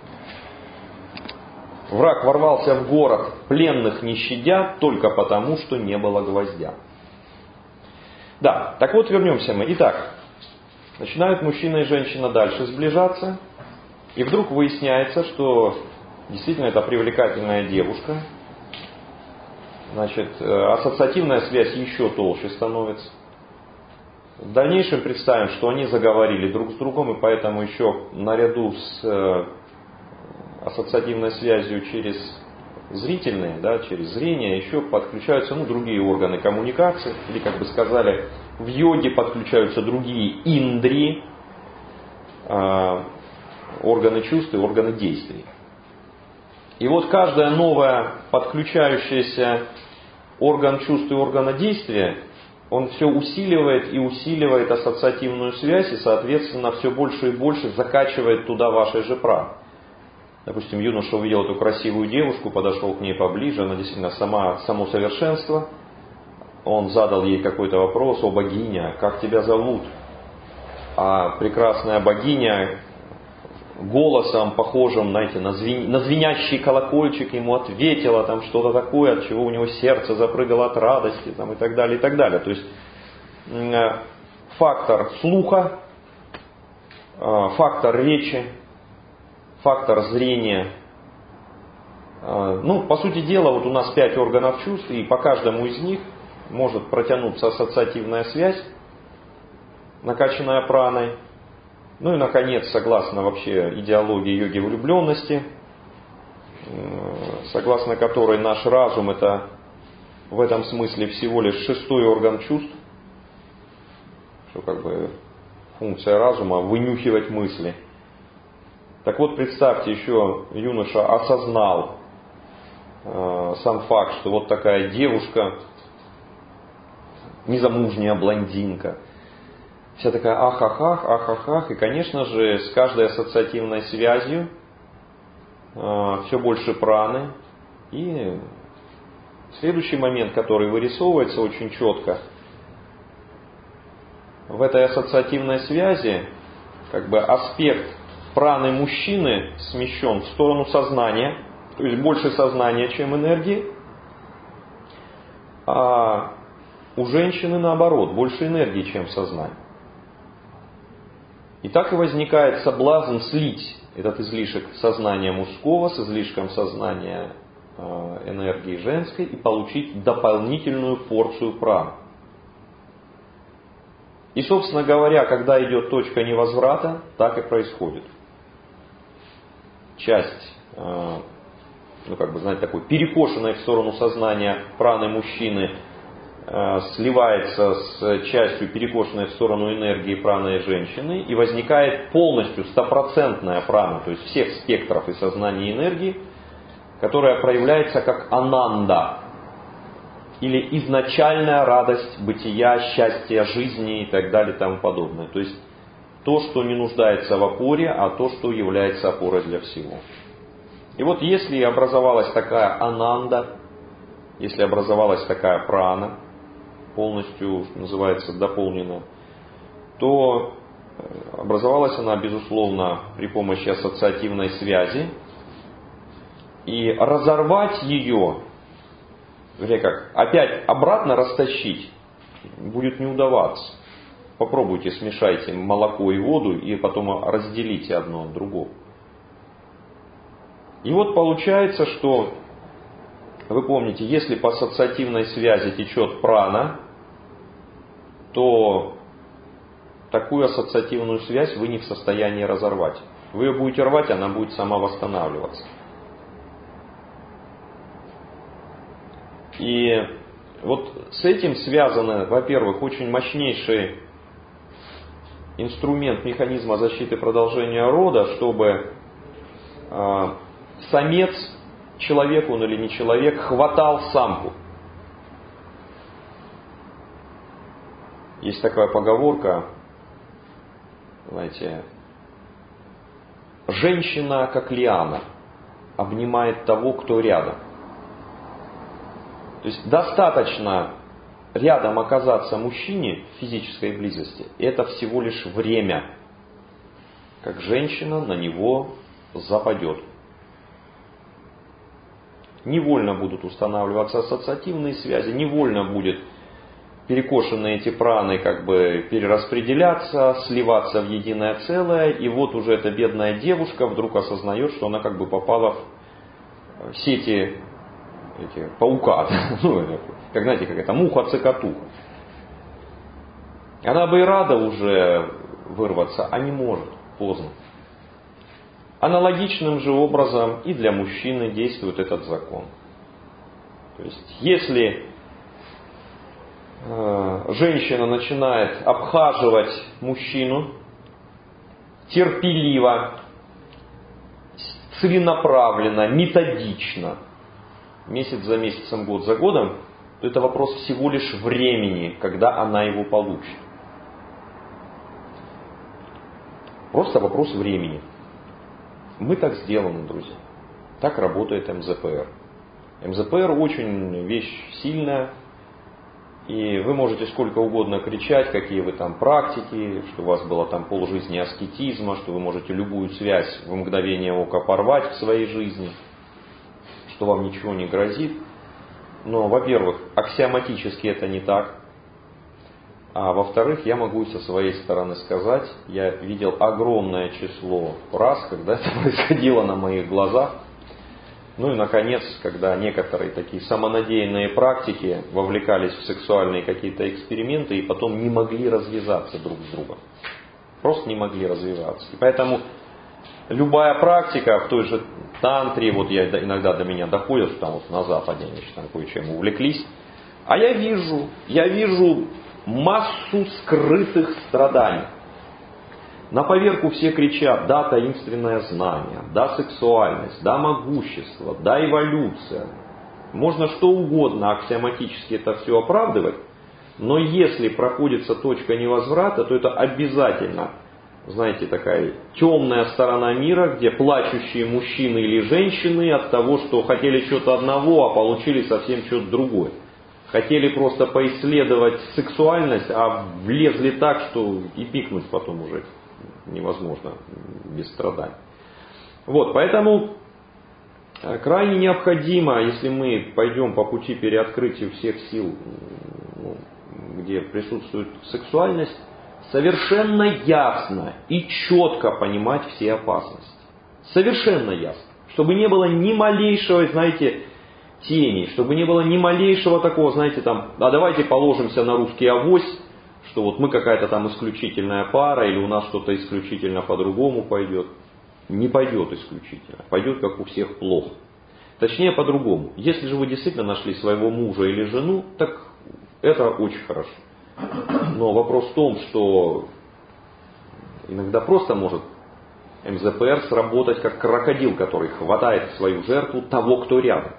враг ворвался в город, пленных не щадя, только потому, что не было гвоздя. Да, так вот вернемся мы. Итак, начинают мужчина и женщина дальше сближаться. И вдруг выясняется, что действительно это привлекательная девушка. Значит, ассоциативная связь еще толще становится. В дальнейшем представим, что они заговорили друг с другом, и поэтому еще наряду с ассоциативной связью через зрительные, да, через зрение, еще подключаются ну, другие органы коммуникации, или, как бы сказали, в йоге подключаются другие индрии, органы чувств и органы действий. И вот каждая новая подключающаяся орган чувств и органа действия, он все усиливает и усиливает ассоциативную связь и, соответственно, все больше и больше закачивает туда вашей же праны. Допустим, юноша увидел эту красивую девушку, подошел к ней поближе, она действительно сама, само совершенство. Он задал ей какой-то вопрос: «О, богиня, как тебя зовут?» А прекрасная богиня голосом, похожим, знаете, на, звен... на звенящий колокольчик, ему ответила там что-то такое, от чего у него сердце запрыгало от радости, там, и так далее, и так далее. То есть фактор слуха, фактор речи, фактор зрения. Ну, по сути дела, вот у нас пять органов чувств, и по каждому из них может протянуться ассоциативная связь, накачанная праной. Ну и, наконец, согласно вообще идеологии йоги влюбленности, согласно которой наш разум — это в этом смысле всего лишь шестой орган чувств, что как бы функция разума — вынюхивать мысли. Так вот, представьте, еще юноша осознал э, сам факт, что вот такая девушка, незамужняя блондинка, вся такая ах-ах-ах, ах-ах-ах. И, конечно же, с каждой ассоциативной связью э, все больше праны. И следующий момент, который вырисовывается очень четко, в этой ассоциативной связи как бы аспект праны мужчины смещен в сторону сознания, то есть больше сознания, чем энергии, а у женщины наоборот, больше энергии, чем сознание. И так и возникает соблазн слить этот излишек сознания мужского с излишком сознания э, энергии женской и получить дополнительную порцию праны. И, собственно говоря, когда идет точка невозврата, так и происходит. Часть, э, ну как бы, знаете, такой перекошенной в сторону сознания праны мужчины сливается с частью, перекошенной в сторону энергии праны женщины, и возникает полностью стопроцентная прана, то есть всех спектров и сознания и энергии, которая проявляется как ананда, или изначальная радость бытия, счастья, жизни и так далее и тому подобное. То есть то, что не нуждается в опоре, а то, что является опорой для всего. И вот если образовалась такая ананда, если образовалась такая прана, полностью, что называется, дополнена, то образовалась она, безусловно, при помощи ассоциативной связи. И разорвать ее, вернее как, опять обратно растащить будет не удаваться. Попробуйте, смешайте молоко и воду и потом разделите одно от другого. И вот получается, что вы помните, если по ассоциативной связи течет прана, то такую ассоциативную связь вы не в состоянии разорвать. Вы ее будете рвать, она будет сама восстанавливаться. И вот с этим связаны, во-первых, очень мощнейшие инструмент механизма защиты продолжения рода, чтобы э, самец, человек он или не человек, хватал самку. Есть такая поговорка, знаете, женщина, как лиана, обнимает того, кто рядом. То есть достаточно рядом оказаться мужчине в физической близости, это всего лишь время, как женщина на него западет. Невольно будут устанавливаться ассоциативные связи, невольно будет перекошенные эти праны как бы перераспределяться, сливаться в единое целое, и вот уже эта бедная девушка вдруг осознает, что она как бы попала в сети эти, паука, ну, как знаете, как это, муха-цикатуха. Она бы и рада уже вырваться, а не может, поздно. Аналогичным же образом и для мужчины действует этот закон. То есть, если женщина начинает обхаживать мужчину терпеливо, целенаправленно, методично, месяц за месяцем, год за годом, то это вопрос всего лишь времени, когда она его получит. Просто вопрос времени. Мы так сделаны, друзья. Так работает эм зэ пэ эр. эм зэ пэ эр очень вещь сильная. И вы можете сколько угодно кричать, какие вы там практики, что у вас было там полжизни аскетизма, что вы можете любую связь в мгновение ока порвать в своей жизни, что вам ничего не грозит. Но, во-первых, аксиоматически это не так. А во-вторых, я могу со своей стороны сказать, я видел огромное число раз, когда это происходило на моих глазах. Ну и, наконец, когда некоторые такие самонадеянные практики вовлекались в сексуальные какие-то эксперименты и потом не могли развязаться друг с другом. Просто не могли развиваться. И поэтому любая практика в той же тантре, вот я иногда до меня доходит, что там вот на Западе они там кое-чем увлеклись, а я вижу, я вижу массу скрытых страданий. На поверку все кричат: да, таинственное знание, да, сексуальность, да, могущество, да, эволюция. Можно что угодно аксиоматически это все оправдывать, но если проходится точка невозврата, то это обязательно, знаете, такая темная сторона мира, где плачущие мужчины или женщины от того, что хотели что-то одного, а получили совсем что-то другое. Хотели просто поисследовать сексуальность, а влезли так, что и пикнуть потом уже невозможно без страданий. Вот, поэтому крайне необходимо, если мы пойдем по пути переоткрытия всех сил, ну, где присутствует сексуальность, совершенно ясно и четко понимать все опасности. Совершенно ясно. Чтобы не было ни малейшего, знаете, тени, чтобы не было ни малейшего такого, знаете, там, а давайте положимся на русский авось, что вот мы какая-то там исключительная пара, или у нас что-то исключительно по-другому пойдет. Не пойдет исключительно, пойдет как у всех плохо. Точнее по-другому. Если же вы действительно нашли своего мужа или жену, так это очень хорошо. Но вопрос в том, что иногда просто может эм зэ пэ эр сработать как крокодил, который хватает в свою жертву того, кто рядом.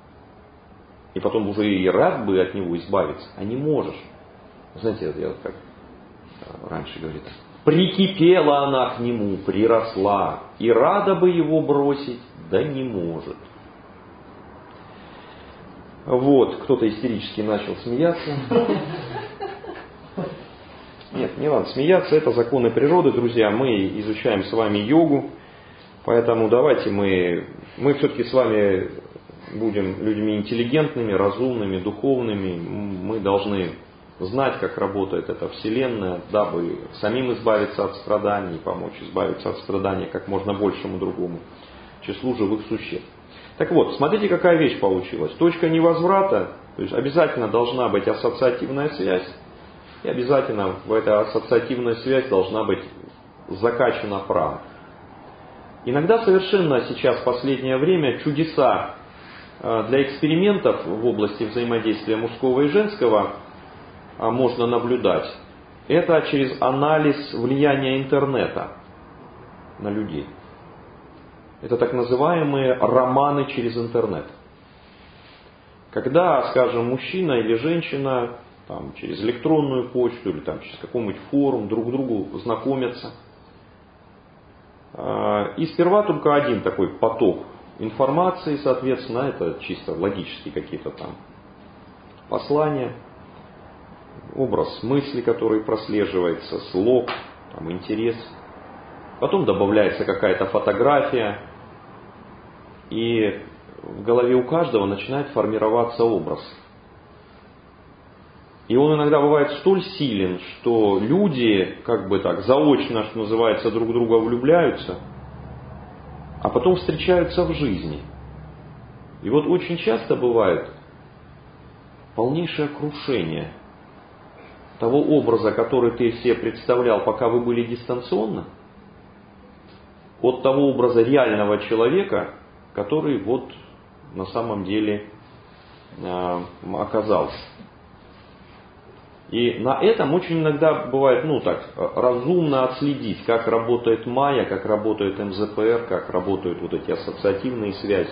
И потом уже и рад бы от него избавиться, а не можешь. Знаете, я как раньше говорит, прикипела она к нему, приросла, и рада бы его бросить, да не может. Вот, кто-то истерически начал смеяться. Нет, не надо смеяться, это законы природы, друзья. Мы изучаем с вами йогу, поэтому давайте мы, мы все-таки с вами будем людьми интеллигентными, разумными, духовными. Мы должны знать, как работает эта Вселенная, дабы самим избавиться от страданий, помочь избавиться от страданий как можно большему другому числу живых существ. Так вот, смотрите, какая вещь получилась. Точка невозврата, то есть обязательно должна быть ассоциативная связь, и обязательно в этой ассоциативной связь должна быть закачана прана. Иногда совершенно сейчас в последнее время чудеса для экспериментов в области взаимодействия мужского и женского можно наблюдать. это через анализ влияния интернета на людей. Это так называемые романы через интернет. Когда, скажем, мужчина или женщина там, через электронную почту или там, через какой-нибудь форум друг другу знакомятся, и сперва только один такой поток информации, соответственно, это чисто логические какие-то там послания, образ мысли, который прослеживается, слог, там, интерес. Потом добавляется какая-то фотография, и в голове у каждого начинает формироваться образ. И он иногда бывает столь силен, что люди, как бы так, заочно, что называется, друг друга влюбляются, а потом встречаются в жизни. И вот очень часто бывает полнейшее крушение того образа, который ты себе представлял, пока вы были дистанционно, от того образа реального человека, который вот на самом деле э, оказался. И на этом очень иногда бывает, ну так, разумно отследить, как работает майя, как работает эм зэ пэ эр, как работают вот эти ассоциативные связи.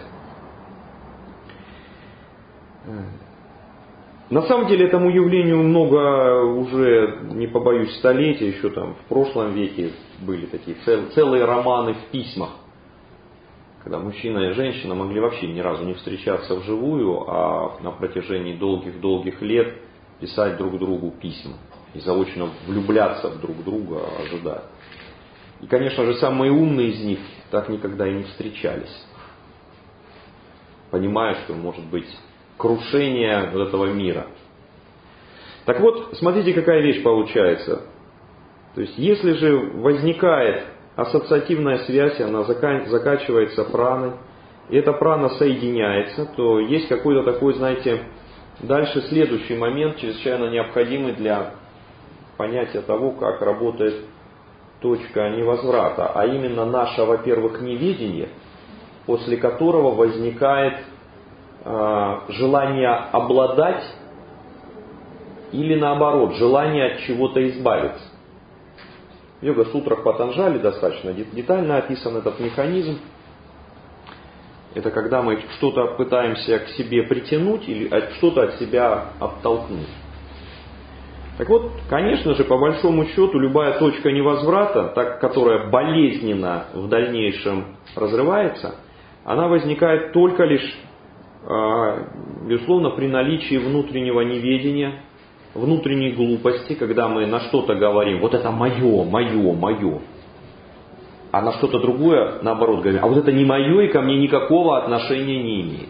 На самом деле этому явлению много уже, не побоюсь, столетий, еще там в прошлом веке были такие цел, целые романы в письмах, когда мужчина и женщина могли вообще ни разу не встречаться вживую, а на протяжении долгих-долгих лет писать друг другу письма и заочно влюбляться в друг друга, ожидая. И, конечно же, самые умные из них так никогда и не встречались, понимая, что может быть крушение вот этого мира. Так вот, смотрите, какая вещь получается. То есть, если же возникает ассоциативная связь, она закачивается праной, и эта прана соединяется, то есть какой-то такой, знаете, дальше следующий момент, чрезвычайно необходимый для понятия того, как работает точка невозврата, а именно наше, во-первых, неведение, после которого возникает э, желание обладать или наоборот, желание от чего-то избавиться. В йога-сутрах Патанджали достаточно детально описан этот механизм. Это когда мы что-то пытаемся к себе притянуть или что-то от себя оттолкнуть. Так вот, конечно же, по большому счету, любая точка невозврата, так, которая болезненно в дальнейшем разрывается, она возникает только лишь, безусловно, при наличии внутреннего неведения, внутренней глупости, когда мы на что-то говорим, вот это мое, мое, мое. А на что-то другое, наоборот, говорим, а вот это не мое и ко мне никакого отношения не имеет.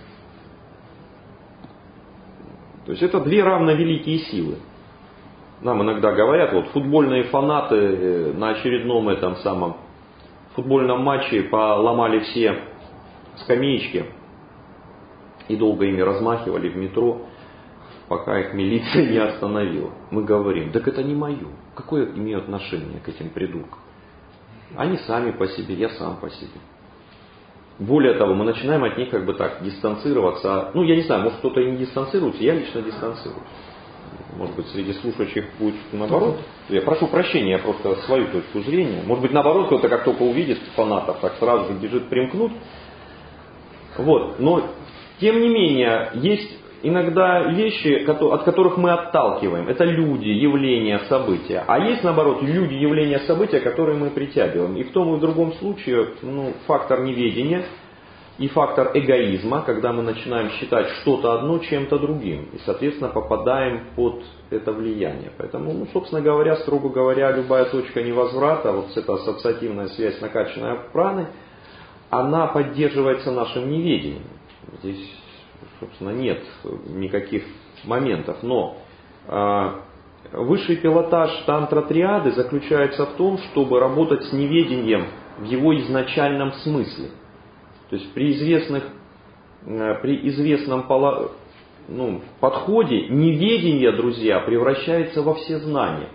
То есть это две равновеликие силы. Нам иногда говорят, вот футбольные фанаты на очередном этом самом футбольном матче поломали все скамеечки и долго ими размахивали в метро, пока их милиция не остановила. Мы говорим, так это не мое. Какое имею отношение к этим придуркам? Они сами по себе, я сам по себе. Более того, мы начинаем от них как бы так дистанцироваться. Ну, я не знаю, может кто-то и не дистанцируется, я лично дистанцируюсь. Может быть, среди слушающих будет наоборот. Я прошу прощения, я просто свою точку зрения. Может быть, наоборот, кто-то как только увидит фанатов, так сразу же бежит примкнуть. Вот. Но, тем не менее, есть иногда вещи, от которых мы отталкиваем. Это люди, явления, события. А есть, наоборот, люди, явления, события, которые мы притягиваем. И в том и в другом случае ну, фактор неведения и фактор эгоизма, когда мы начинаем считать что-то одно чем-то другим. И, соответственно, попадаем под это влияние. Поэтому, ну, собственно говоря, строго говоря, любая точка невозврата, вот эта ассоциативная связь, накачанная праной, она поддерживается нашим неведением. Здесь, собственно, нет никаких моментов. Но э, высший пилотаж тантра-триады заключается в том, чтобы работать с неведением в его изначальном смысле. То есть при, известных, при известном ну, подходе неведение, друзья, превращается во всезнание.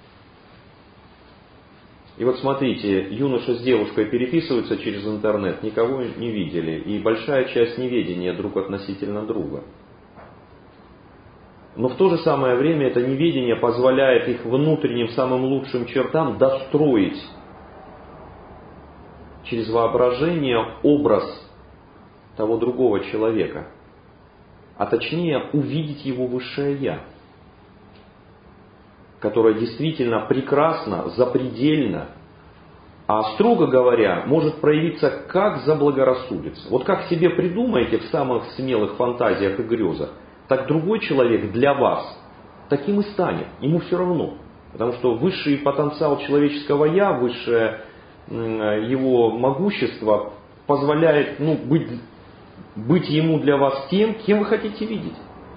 И вот смотрите, юноша с девушкой переписываются через интернет, никого не видели. И большая часть неведения друг относительно друга. Но в то же самое время это неведение позволяет их внутренним самым лучшим чертам достроить через воображение образ того другого человека, а точнее увидеть его высшее «Я», которое действительно прекрасно, запредельно, а строго говоря, может проявиться как заблагорассудится. Вот как себе придумаете в самых смелых фантазиях и грезах, так другой человек для вас таким и станет, ему все равно. Потому что высший потенциал человеческого «я», высшее его могущество позволяет ну, быть, быть ему для вас тем, кем вы хотите видеть.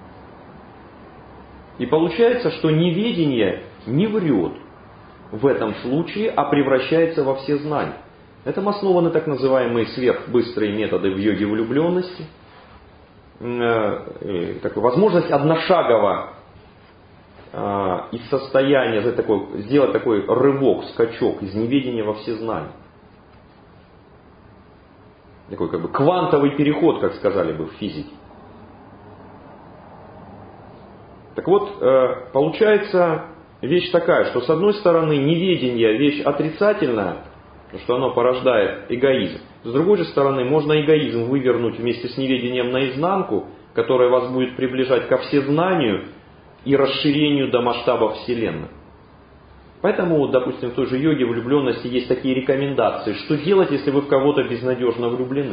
И получается, что неведение не врет в этом случае, а превращается во всезнание. Этому основаны так называемые сверхбыстрые методы в йоге влюбленности. Такая возможность одношагово из состояния такой, сделать такой рывок, скачок из неведения во всезнание. Такой как бы квантовый переход, как сказали бы в физике. Так вот, получается вещь такая, что с одной стороны неведение вещь отрицательная, потому что оно порождает эгоизм. С другой же стороны, можно эгоизм вывернуть вместе с неведением наизнанку, которое вас будет приближать ко всезнанию и расширению до масштаба Вселенной. Поэтому, допустим, в той же йоге влюбленности есть такие рекомендации, что делать, если вы в кого-то безнадежно влюблены.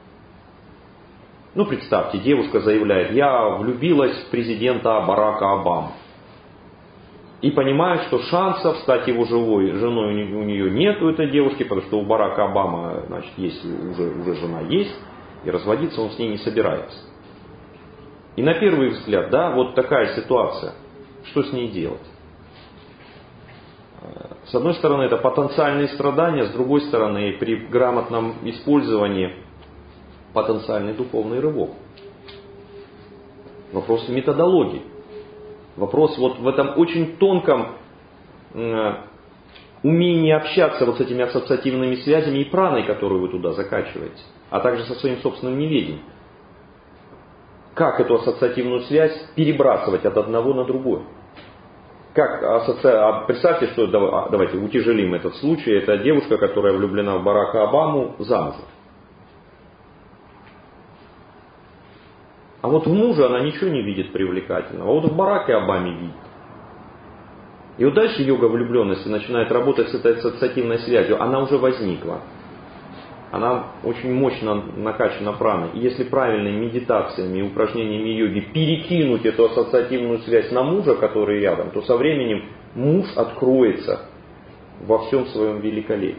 Ну, представьте, девушка заявляет, я влюбилась в президента Барака Обаму. И понимает, что шансов стать его живой женой у нее нет, у этой девушки, потому что у Барака Обама, значит, есть, уже, уже жена есть, и разводиться он с ней не собирается. И на первый взгляд, да, вот такая ситуация, что с ней делать? С одной стороны, это потенциальные страдания, с другой стороны, при грамотном использовании потенциальный духовный рывок. Вопрос методологии. Вопрос вот в этом очень тонком э, умении общаться вот с этими ассоциативными связями и праной, которую вы туда закачиваете, а также со своим собственным неведением. Как эту ассоциативную связь перебрасывать от одного на другое? Как асоци... Представьте, что давайте утяжелим этот случай. Это девушка, которая влюблена в Барака Обаму, замужем. А вот в муже она ничего не видит привлекательного. А вот в Бараке Обаме видит. И вот дальше йога влюбленности начинает работать с этой ассоциативной связью. Она уже возникла. Она очень мощно накачана праной. И если правильными медитациями и упражнениями йоги перекинуть эту ассоциативную связь на мужа, который рядом, то со временем муж откроется во всем своем великолепии.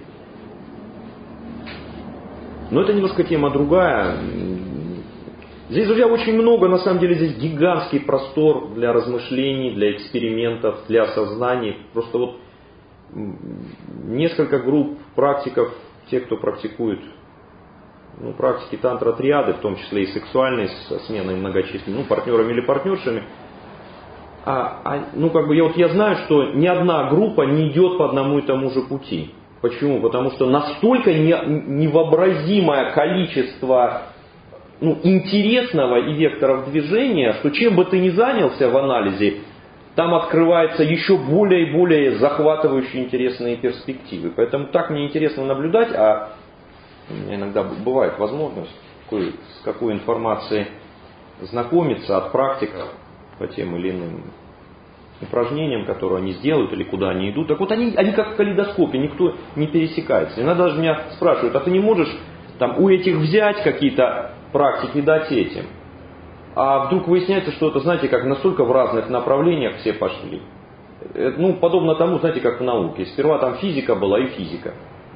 Но это немножко тема другая. Здесь, друзья, очень много, на самом деле, здесь гигантский простор для размышлений, для экспериментов, для осознаний. Просто вот несколько групп практиков, те, кто практикует ну, практики тантра-триады, в том числе и сексуальные, со сменой многочисленными, ну, партнерами или партнершами, а, а, ну, как бы, я, вот я знаю, что ни одна группа не идет по одному и тому же пути. Почему? Потому что настолько не, невообразимое количество ну, интересного и векторов движения, что чем бы ты ни занялся в анализе, там открываются еще более и более захватывающие интересные перспективы. Поэтому так мне интересно наблюдать, а у меня иногда бывает возможность какой, с какой информацией знакомиться от практиков по тем или иным упражнениям, которые они сделают или куда они идут. Так вот они, они как в калейдоскопе, никто не пересекается. Иногда даже меня спрашивают, а ты не можешь там, у этих взять какие-то практики и дать этим? А вдруг выясняется, что это, знаете, как настолько в разных направлениях все пошли. Ну, подобно тому, знаете, как в науке. Сперва там физика была и физика.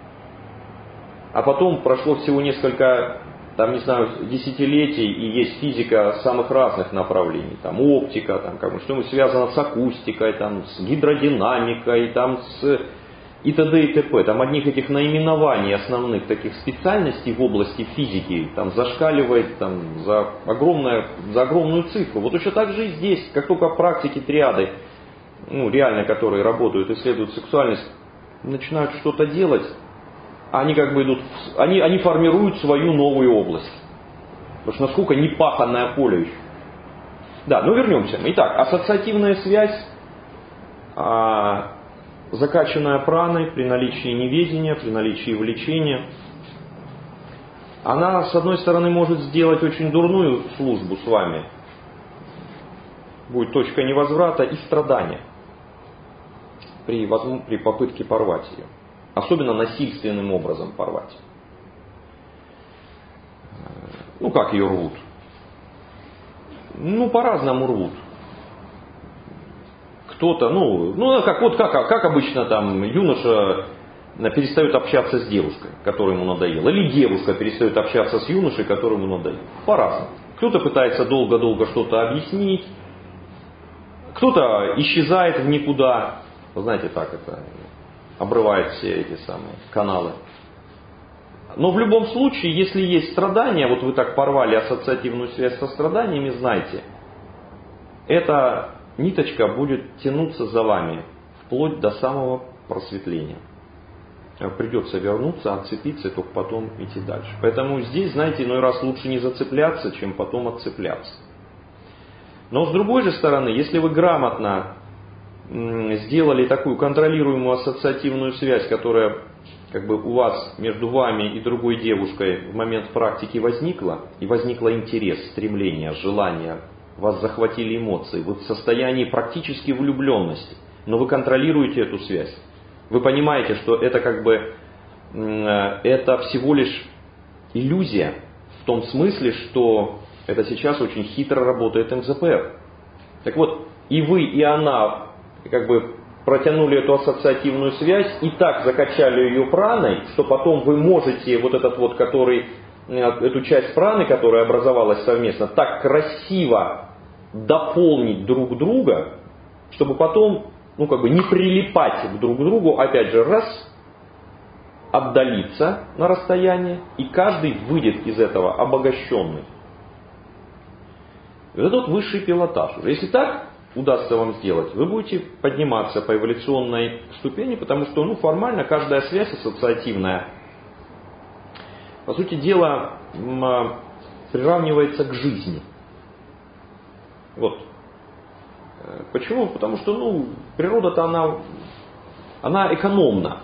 А потом прошло всего несколько, там, не знаю, десятилетий, и есть физика самых разных направлений. Там оптика, там, как бы, что-нибудь связано с акустикой, там, с гидродинамикой, там, с и т.д. и т.п. Там одних этих наименований основных таких специальностей в области физики там зашкаливает там, за, огромное, за огромную цифру. Вот еще так же и здесь, как только практики триады, ну, реально, которые работают, исследуют сексуальность, начинают что-то делать, они как бы идут, они, они формируют свою новую область. Потому что насколько непаханное поле еще. Да, ну вернемся. Итак, ассоциативная связь, а, закачанная праной при наличии неведения, при наличии влечения, она, с одной стороны, может сделать очень дурную службу с вами. Будет точка невозврата и страдания при, при попытке порвать ее. Особенно насильственным образом порвать. Ну, как ее рвут? Ну, по-разному рвут. Кто-то, ну, ну как, вот как, как обычно там юноша перестает общаться с девушкой, которая ему надоела. Или девушка перестает общаться с юношей, который ему надоел. По-разному. Кто-то пытается долго-долго что-то объяснить. Кто-то исчезает в никуда. Вы знаете, так это обрывает все эти самые каналы. Но в любом случае, если есть страдания, вот вы так порвали ассоциативную связь со страданиями, знайте, эта ниточка будет тянуться за вами вплоть до самого просветления. Придется вернуться, отцепиться и только потом идти дальше. Поэтому здесь, знаете, иной раз лучше не зацепляться, чем потом отцепляться. Но с другой же стороны, если вы грамотно сделали такую контролируемую ассоциативную связь, которая как бы у вас между вами и другой девушкой в момент практики возникла, и возникла интерес, стремление, желание, вас захватили эмоции, вы в состоянии практически влюбленности, но вы контролируете эту связь. Вы понимаете, что это как бы это всего лишь иллюзия, в том смысле, что это сейчас очень хитро работает эм зэ пэ эр. Так вот, и вы, и она как бы протянули эту ассоциативную связь и так закачали ее праной, что потом вы можете вот этот вот, который, эту часть праны, которая образовалась совместно, так красиво дополнить друг друга, чтобы потом, ну как бы не прилипать друг к другу, опять же, раз, отдалиться на расстояние, и каждый выйдет из этого обогащенный. Вот это вот высший пилотаж. Если так удастся вам сделать, вы будете подниматься по эволюционной ступени, потому что ну, формально каждая связь ассоциативная, по сути дела, приравнивается к жизни. Вот. Почему? Потому что ну, природа-то она, она экономна.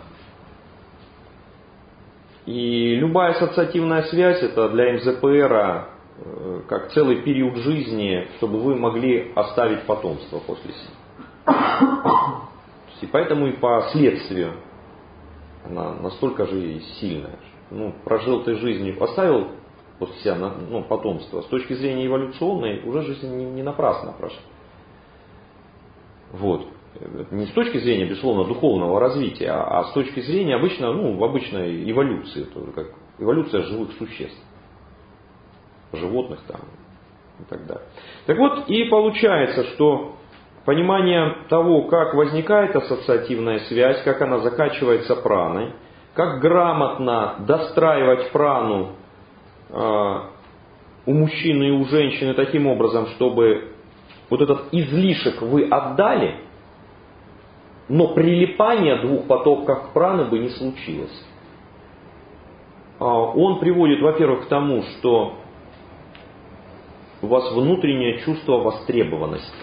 И любая ассоциативная связь это для эм зэ пэ эр как целый период жизни, чтобы вы могли оставить потомство после себя. И поэтому и по следствию она настолько же и сильная. Ну, прожил ты жизнь, оставил после себя ну, потомство. С точки зрения эволюционной уже жизнь не, не напрасно прошла. Вот. Не с точки зрения, безусловно, духовного развития, а с точки зрения обычно, ну, в обычной эволюции, тоже как эволюция живых существ. Животных там и так далее. Так вот, и получается, что понимание того, как возникает ассоциативная связь, как она закачивается праной, как грамотно достраивать прану э, у мужчины и у женщины таким образом, чтобы вот этот излишек вы отдали, но прилипание двух потоков праны бы не случилось. Э, он приводит, во-первых, к тому, что у вас внутреннее чувство востребованности.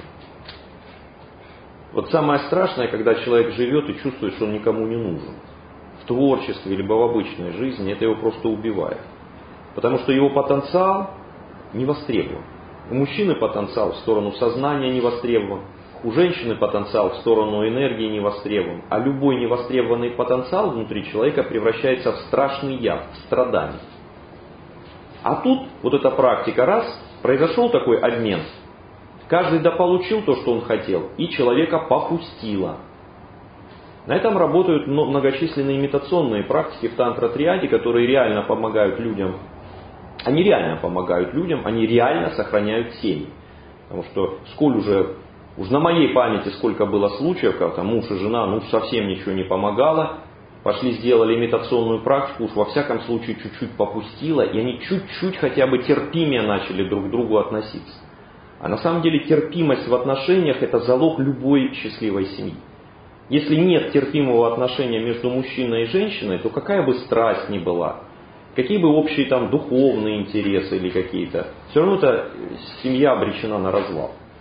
Вот самое страшное, когда человек живет и чувствует, что он никому не нужен. В творчестве, либо в обычной жизни, это его просто убивает. Потому что его потенциал не востребован. У мужчины потенциал в сторону сознания не востребован. У женщины потенциал в сторону энергии не востребован. А любой невостребованный потенциал внутри человека превращается в страшный яд, в страдание. А тут вот эта практика раз, произошел такой обмен. Каждый дополучил то, что он хотел, и человека попустило. На этом работают многочисленные имитационные практики в тантра-триаде, которые реально помогают людям. Они реально помогают людям, они реально сохраняют семьи. Потому что сколь уже, уж на моей памяти сколько было случаев, когда муж и жена ну совсем ничего не помогало, пошли сделали имитационную практику, уж во всяком случае чуть-чуть попустило, и они чуть-чуть хотя бы терпимее начали друг к другу относиться. А на самом деле терпимость в отношениях это залог любой счастливой семьи. Если нет терпимого отношения между мужчиной и женщиной, то какая бы страсть ни была, какие бы общие там духовные интересы или какие-то, все равно эта семья обречена на развал.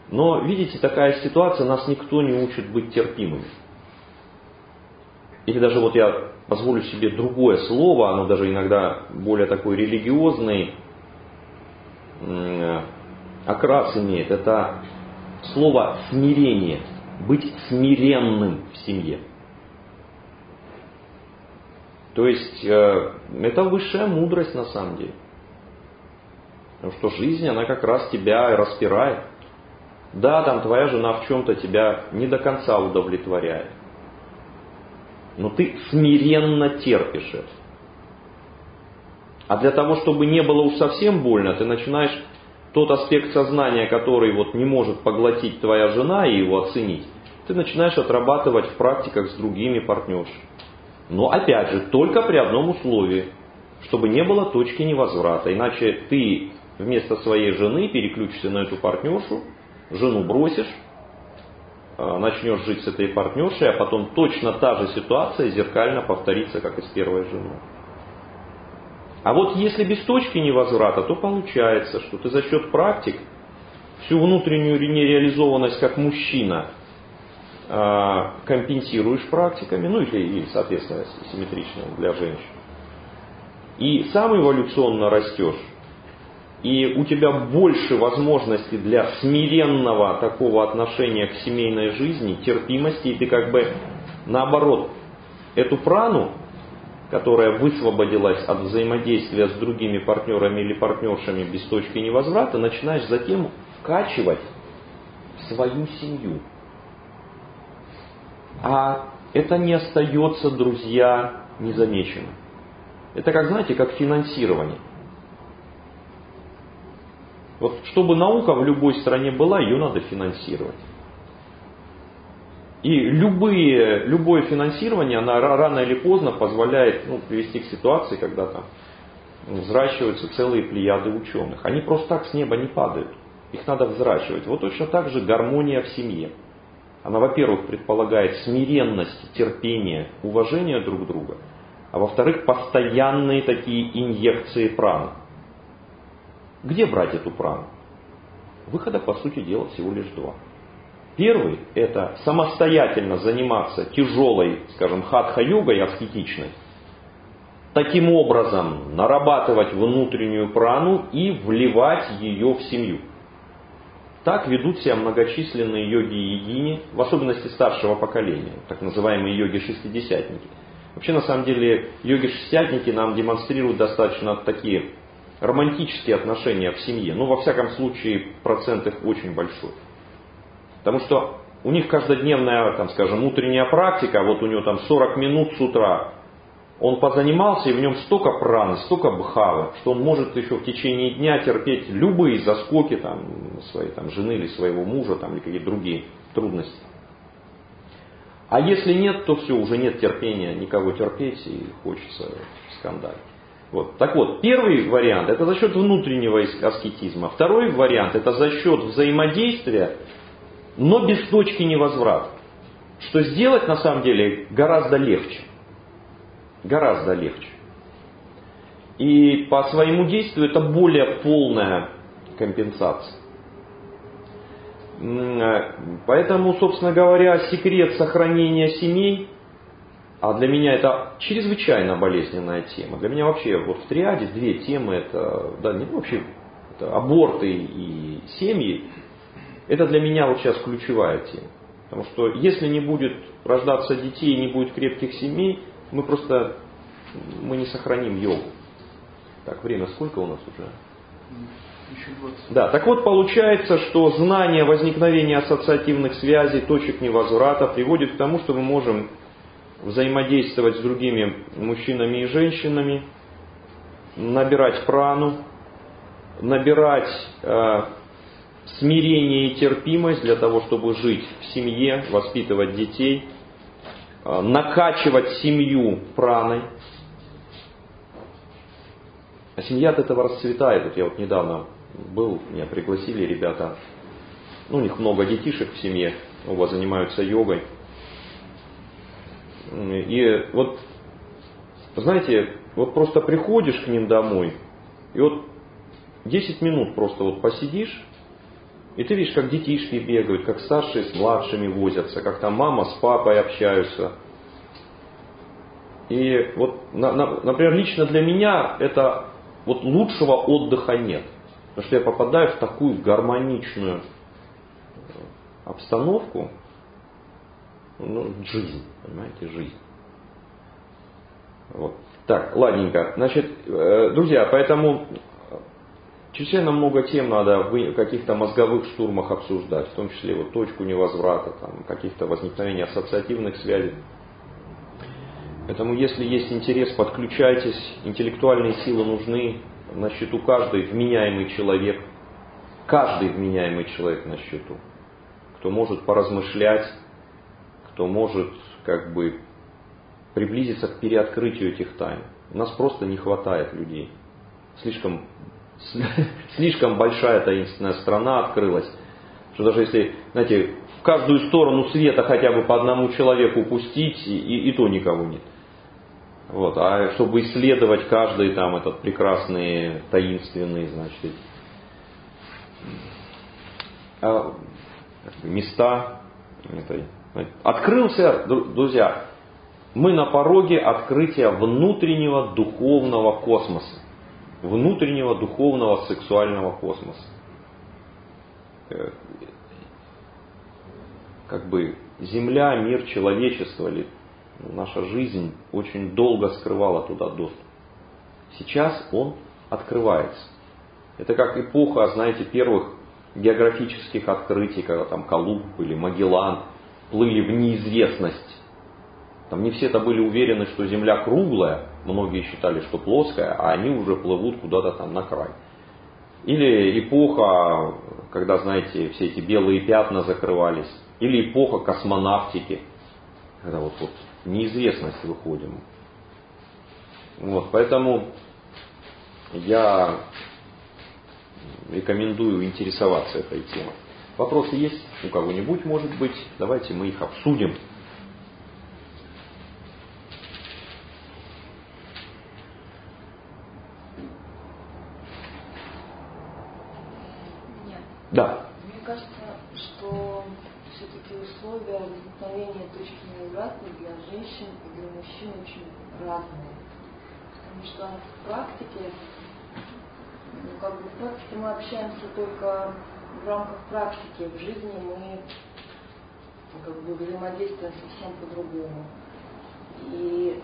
Но, видите, такая ситуация, нас никто не учит быть терпимыми. Или даже вот я позволю себе другое слово, оно даже иногда более такой религиозный э, окрас имеет. Это слово смирение. Быть смиренным в семье. То есть э, это высшая мудрость на самом деле. Потому что жизнь, она как раз тебя распирает. Да, там твоя жена в чем-то тебя не до конца удовлетворяет. Но ты смиренно терпишь это. А для того, чтобы не было уж совсем больно, ты начинаешь тот аспект сознания, который вот не может поглотить твоя жена и его оценить, ты начинаешь отрабатывать в практиках с другими партнершами. Но опять же, только при одном условии, чтобы не было точки невозврата. Иначе ты вместо своей жены переключишься на эту партнершу, жену бросишь, начнешь жить с этой партнершей, а потом точно та же ситуация зеркально повторится, как и с первой женой. А вот если без точки невозврата, то получается, что ты за счет практик всю внутреннюю нереализованность как мужчина компенсируешь практиками, ну или, соответственно, симметрично для женщин. И сам эволюционно растешь. И у тебя больше возможностей для смиренного такого отношения к семейной жизни, терпимости. И ты как бы наоборот эту прану, которая высвободилась от взаимодействия с другими партнерами или партнершами без точки невозврата, начинаешь затем вкачивать в свою семью. А это не остается, друзья, незамеченным. Это как, знаете, как финансирование. Вот чтобы наука в любой стране была, ее надо финансировать. И любые, любое финансирование, оно рано или поздно позволяет ну, привести к ситуации, когда там взращиваются целые плеяды ученых. Они просто так с неба не падают. Их надо взращивать. Вот точно так же гармония в семье. Она, во-первых, предполагает смиренность, терпение, уважение друг друга. А во-вторых, постоянные такие инъекции праны. Где брать эту прану? Выхода, по сути дела, всего лишь два. Первый – это самостоятельно заниматься тяжелой, скажем, хатха-йогой аскетичной. Таким образом, нарабатывать внутреннюю прану и вливать ее в семью. Так ведут себя многочисленные йоги-йогини, в особенности старшего поколения, так называемые йоги-шестидесятники. Вообще, на самом деле, йоги-шестидесятники нам демонстрируют достаточно такие романтические отношения в семье. Ну, во всяком случае, процент их очень большой. Потому что у них каждодневная, там, скажем, утренняя практика, вот у него там сорок минут с утра, он позанимался, и в нем столько праны, столько бхавы, что он может еще в течение дня терпеть любые заскоки там, своей там, жены или своего мужа там, или какие-то другие трудности. А если нет, то все, уже нет терпения никого терпеть и хочется скандалить. Вот. Так вот, первый вариант это за счет внутреннего аскетизма. Второй вариант это за счет взаимодействия, но без точки невозврата. Что сделать на самом деле гораздо легче. Гораздо легче. И по своему действию это более полная компенсация. Поэтому, собственно говоря, секрет сохранения семей, а для меня это чрезвычайно болезненная тема. Для меня вообще вот в триаде две темы, это, да, не вообще это аборты и семьи, это для меня вот сейчас ключевая тема. Потому что если не будет рождаться детей, не будет крепких семей, мы просто мы не сохраним йогу. Так, время сколько у нас уже? Еще двадцать. Да, так вот получается, что знание возникновения ассоциативных связей, точек невозврата приводит к тому, что мы можем взаимодействовать с другими мужчинами и женщинами, набирать прану, набирать э, смирение и терпимость для того, чтобы жить в семье, воспитывать детей, э, накачивать семью праной. А семья от этого расцветает. Вот я вот недавно был, меня пригласили ребята, ну, у них много детишек в семье, оба занимаются йогой. И вот, знаете, вот просто приходишь к ним домой, и вот десять минут просто вот посидишь, И ты видишь, как детишки бегают, как старшие с младшими возятся, как там мама с папой общаются. И вот, на, на, например, лично для меня это вот лучшего отдыха нет. Потому что я попадаю в такую гармоничную обстановку, ну, жизнь, понимаете, жизнь. Вот. Так, ладненько. Значит, друзья, поэтому чрезвычайно много тем надо в каких-то мозговых штурмах обсуждать, в том числе вот точку невозврата, там, каких-то возникновений ассоциативных связей. Поэтому, если есть интерес, подключайтесь. Интеллектуальные силы нужны. На счету каждый вменяемый человек. Каждый вменяемый человек на счету. Кто может поразмышлять, кто может как бы приблизиться к переоткрытию этих тайн. У нас просто не хватает людей. Слишком, слишком большая таинственная страна открылась, что даже если, знаете, в каждую сторону света хотя бы по одному человеку пустить, и, и то никого нет. Вот. А чтобы исследовать каждый там этот прекрасный, таинственный, значит, а, места. Это, открылся, друзья, мы на пороге открытия внутреннего духовного космоса. Внутреннего духовного сексуального космоса. Как бы Земля, мир, человечество, или наша жизнь очень долго скрывала туда доступ. Сейчас он открывается. Это как эпоха, знаете, первых географических открытий, когда там Колумб или Магеллан плыли в неизвестность. Там не все-то были уверены, что Земля круглая, многие считали, что плоская, а они уже плывут куда-то там на край. Или эпоха, когда, знаете, все эти белые пятна закрывались. Или эпоха космонавтики, когда вот, вот в неизвестность выходим. Вот, поэтому я рекомендую интересоваться этой темой. Вопросы есть у кого-нибудь, может быть? Давайте мы их обсудим. Нет. Да. Мне кажется, что все-таки условия возникновения точки невозврата для женщин и для мужчин очень разные. Потому что в практике, ну, как бы в практике мы общаемся только в рамках практики. В жизни мы, ну, как бы взаимодействуем совсем по-другому. И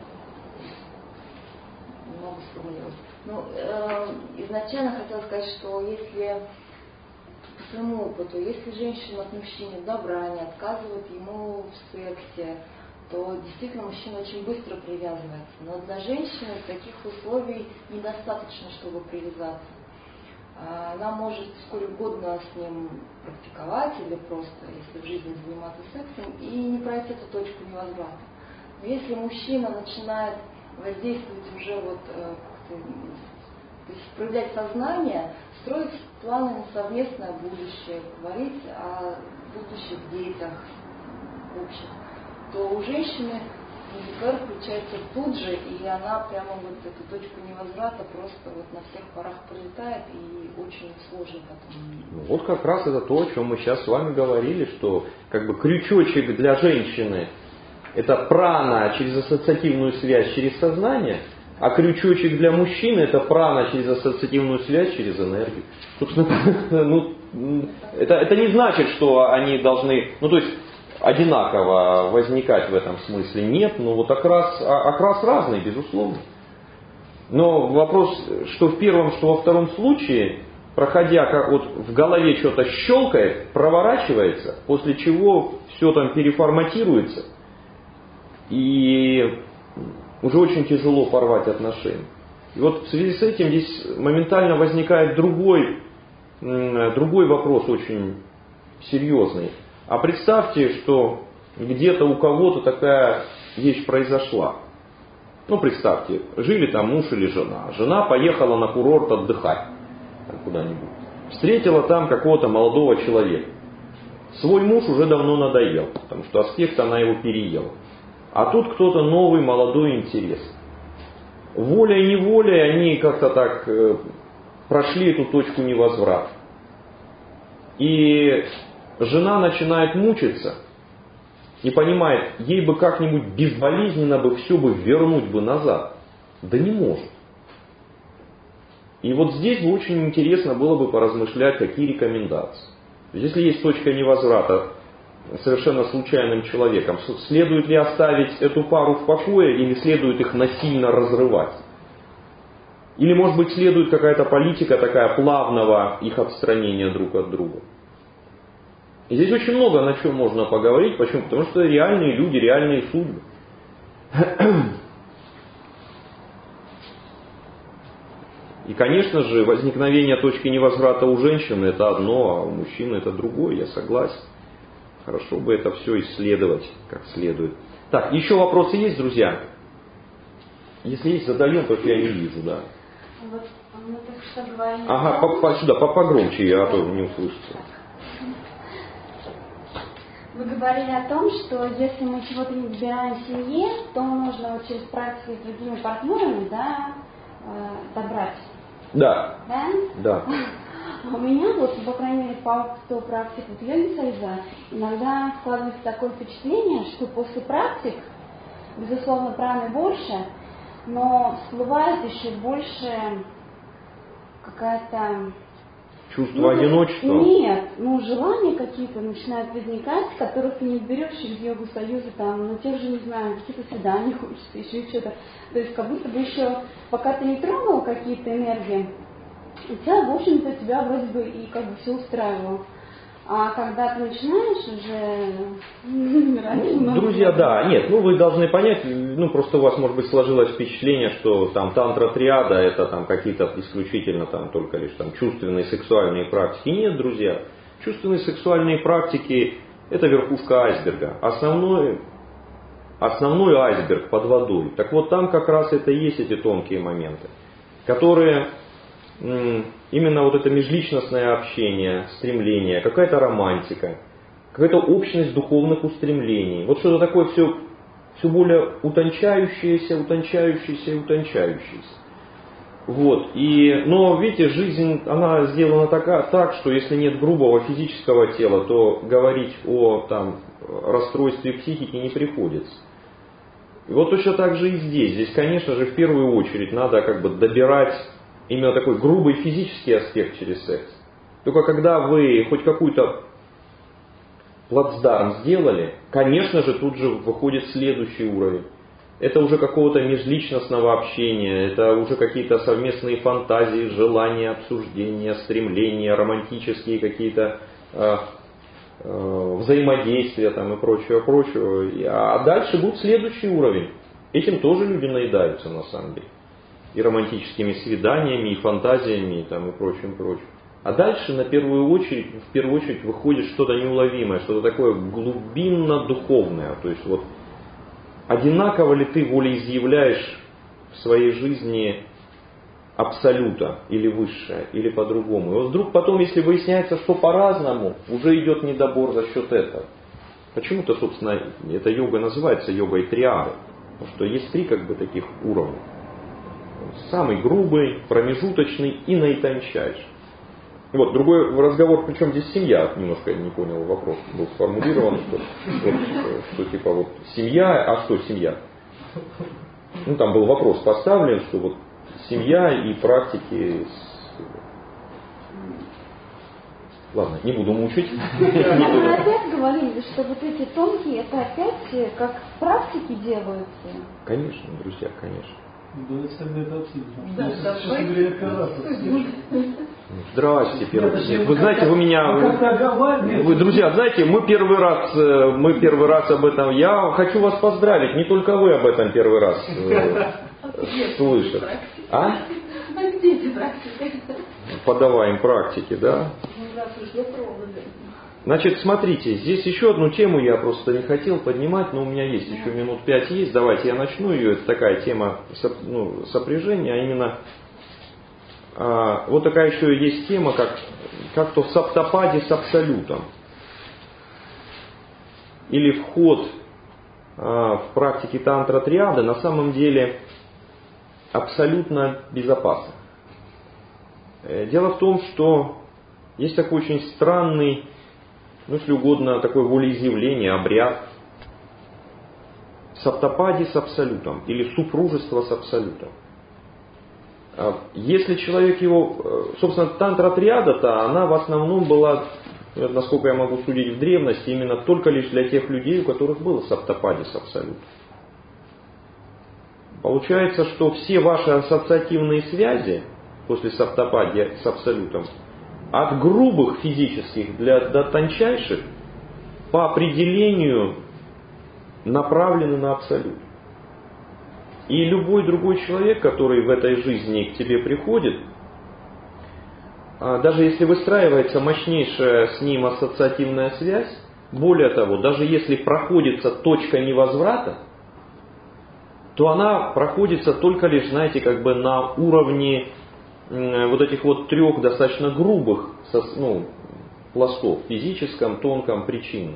не могу сформулировать. Ну, э, изначально хотела сказать, что если по своему опыту, если женщина к мужчине добра, не отказывает ему в сексе, то действительно мужчина очень быстро привязывается. Но для женщины таких условий недостаточно, чтобы привязаться. Она может сколь угодно с ним практиковать или просто, если в жизни заниматься сексом, и не пройти эту точку невозврата. Но если мужчина начинает воздействовать уже вот, то есть проявлять сознание, строить планы на совместное будущее, говорить о будущих детях общих, то у женщины ИГР включается тут же, и она прямо вот эту точку невозврата просто вот на всех парах пролетает, и очень сложно потом. Вот как раз это то, о чем мы сейчас с вами говорили, что как бы крючочек для женщины это прана через ассоциативную связь, через сознание, а крючочек для мужчины это прана через ассоциативную связь, через энергию. Собственно, ну, это, это не значит, что они должны, ну то есть одинаково возникать в этом смысле. Нет, ну вот окрас, окрас разный, безусловно. Но вопрос, что в первом, что во втором случае, проходя, как вот в голове что-то щелкает, проворачивается, после чего все там переформатируется, и уже очень тяжело порвать отношения. И вот в связи с этим здесь моментально возникает другой, другой вопрос очень серьезный. А представьте, что где-то у кого-то такая вещь произошла. Ну, представьте, жили там муж или жена. Жена поехала на курорт отдыхать куда-нибудь. Встретила там какого-то молодого человека. Свой муж уже давно надоел, потому что аспект она его переела. А тут кто-то новый, молодой, интересный. Волей-неволей они как-то так э, прошли эту точку невозврата. И жена начинает мучиться и понимает, ей бы как-нибудь безболезненно бы все бы вернуть бы назад. Да не может. И вот здесь бы очень интересно было бы поразмышлять, какие рекомендации. Если есть точка невозврата совершенно случайным человеком, следует ли оставить эту пару в покое или следует их насильно разрывать? Или, может быть, следует какая-то политика такая плавного их отстранения друг от друга? И здесь очень много на чем можно поговорить. Почему? Потому что реальные люди, реальные судьбы. И, конечно же, возникновение точки невозврата у женщины это одно, а у мужчины это другое, я согласен. Хорошо бы это все исследовать как следует. Так, еще вопросы есть, друзья? Если есть, задаем, только я не вижу, да. Вот мы только что говорили. Ага, по, по, сюда, по, погромче, я а то не услышу. Вы говорили о том, что если мы чего-то не добираем в семье, то нужно вот через практику с другими партнерами, да, добрать. Да. Да? Да. У меня, вот, по крайней мере, по опыту практик вот йоги Союза, иногда складывается такое впечатление, что после практик, безусловно, праны больше, но всплывает еще больше какая-то... Чувство ну, одиночества? Нет, ну желания какие-то начинают возникать, которых ты не берешь через йогу Союза, там, ну тех же, не знаю, какие-то свидания хочется, еще что-то. То есть как будто бы еще, пока ты не тронул какие-то энергии, у тебя, в общем-то, тебя вроде бы и как бы все устраивало. А когда ты начинаешь уже... Ну, друзья, да, нет, ну вы должны понять, ну просто у вас, может быть, сложилось впечатление, что там тантра-триада это там какие-то исключительно там только лишь там чувственные сексуальные практики. Нет, друзья, чувственные сексуальные практики это верхушка айсберга. Основной, основной айсберг под водой. Так вот там как раз это и есть эти тонкие моменты, которые... Именно вот это межличностное общение, стремление, какая-то романтика, какая-то общность духовных устремлений. Вот что-то такое все, все более утончающееся, утончающееся и утончающееся. Вот. И, но видите, жизнь, она сделана так, так, что если нет грубого физического тела, то говорить о там, расстройстве психики не приходится. И вот точно так же и здесь. Здесь, конечно же, в первую очередь надо как бы добирать именно такой грубый физический аспект через секс. Только когда вы хоть какую-то плацдарм сделали, конечно же, тут же выходит следующий уровень. Это уже какого-то межличностного общения, это уже какие-то совместные фантазии, желания, обсуждения, стремления, романтические какие-то э, э, взаимодействия там, и прочего, прочего. А дальше будет следующий уровень. Этим тоже люди наедаются на самом деле. И романтическими свиданиями, и фантазиями, и, там, и прочим, прочим. А дальше, на первую очередь, в первую очередь, выходит что-то неуловимое, что-то такое глубинно-духовное. То есть, вот, одинаково ли ты волеизъявляешь в своей жизни абсолюта, или высшее, или по-другому. И вот вдруг потом, если выясняется, что по-разному, уже идет недобор за счет этого. Почему-то, собственно, эта йога называется йогой триады. Потому что есть три, как бы, таких уровня. Самый грубый, промежуточный и наитончайший. Вот, другой разговор, причем здесь семья, немножко не понял вопрос, был сформулирован, что, вот, что типа вот семья, а что семья? Ну там был вопрос поставлен, что вот семья и практики... Ладно, не буду мучить. Мы опять говорили, что вот эти тонкие, это опять как практики делаются. Конечно, друзья, конечно. Давайте тогда это обсудим. Да, Честно говоря, я первый раз обсудим. Здрасте, первый раз. Вы знаете, вы меня... Вы, вы, друзья, знаете, мы первый раз, мы первый раз об этом... Я хочу вас поздравить, не только вы об этом первый раз слышите. А? Где эти практики? Подаваем практики, да? Значит, смотрите, здесь еще одну тему я просто не хотел поднимать, но у меня есть еще минут пять есть. Давайте я начну ее. Это такая тема ну, сопряжения, а именно а, вот такая еще есть тема, как, как то в саптападе с абсолютом. Или вход а, в практике тантра-триады на самом деле абсолютно безопасен. Дело в том, что есть такой очень странный, ну если угодно, такое волеизъявление, обряд. Саптапади с абсолютом или супружество с абсолютом. Если человек его, собственно, тантра-триада-то, она в основном была, насколько я могу судить, в древности именно только лишь для тех людей, у которых было саптапади с абсолютом. Получается, что все ваши ассоциативные связи после саптапади с абсолютом от грубых физических для, до тончайших по определению направлены на абсолют. И любой другой человек, который в этой жизни к тебе приходит, даже если выстраивается мощнейшая с ним ассоциативная связь, более того, даже если проходится точка невозврата, то она проходится только лишь, знаете, как бы на уровне вот этих вот трех достаточно грубых, ну, пластов: физическом, тонком, причинном.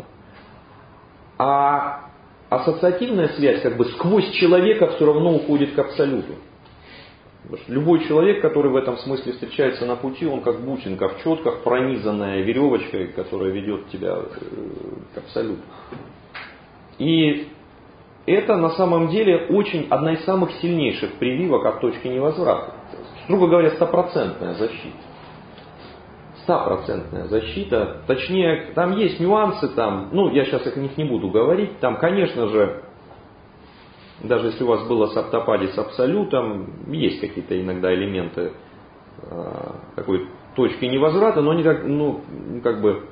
А ассоциативная связь как бы сквозь человека все равно уходит к абсолюту. Потому что любой человек, который в этом смысле встречается на пути, он как бусинка в четках, пронизанная веревочкой, которая ведет тебя к абсолюту. И это на самом деле очень одна из самых сильнейших прививок от точки невозврата. Строго говоря, стопроцентная защита. Стопроцентная защита. Точнее, там есть нюансы, там, ну, я сейчас о них не буду говорить. Там, конечно же, даже если у вас было саптапади с абсолютом, есть какие-то иногда элементы э, такой точки невозврата, но они так, ну, как бы...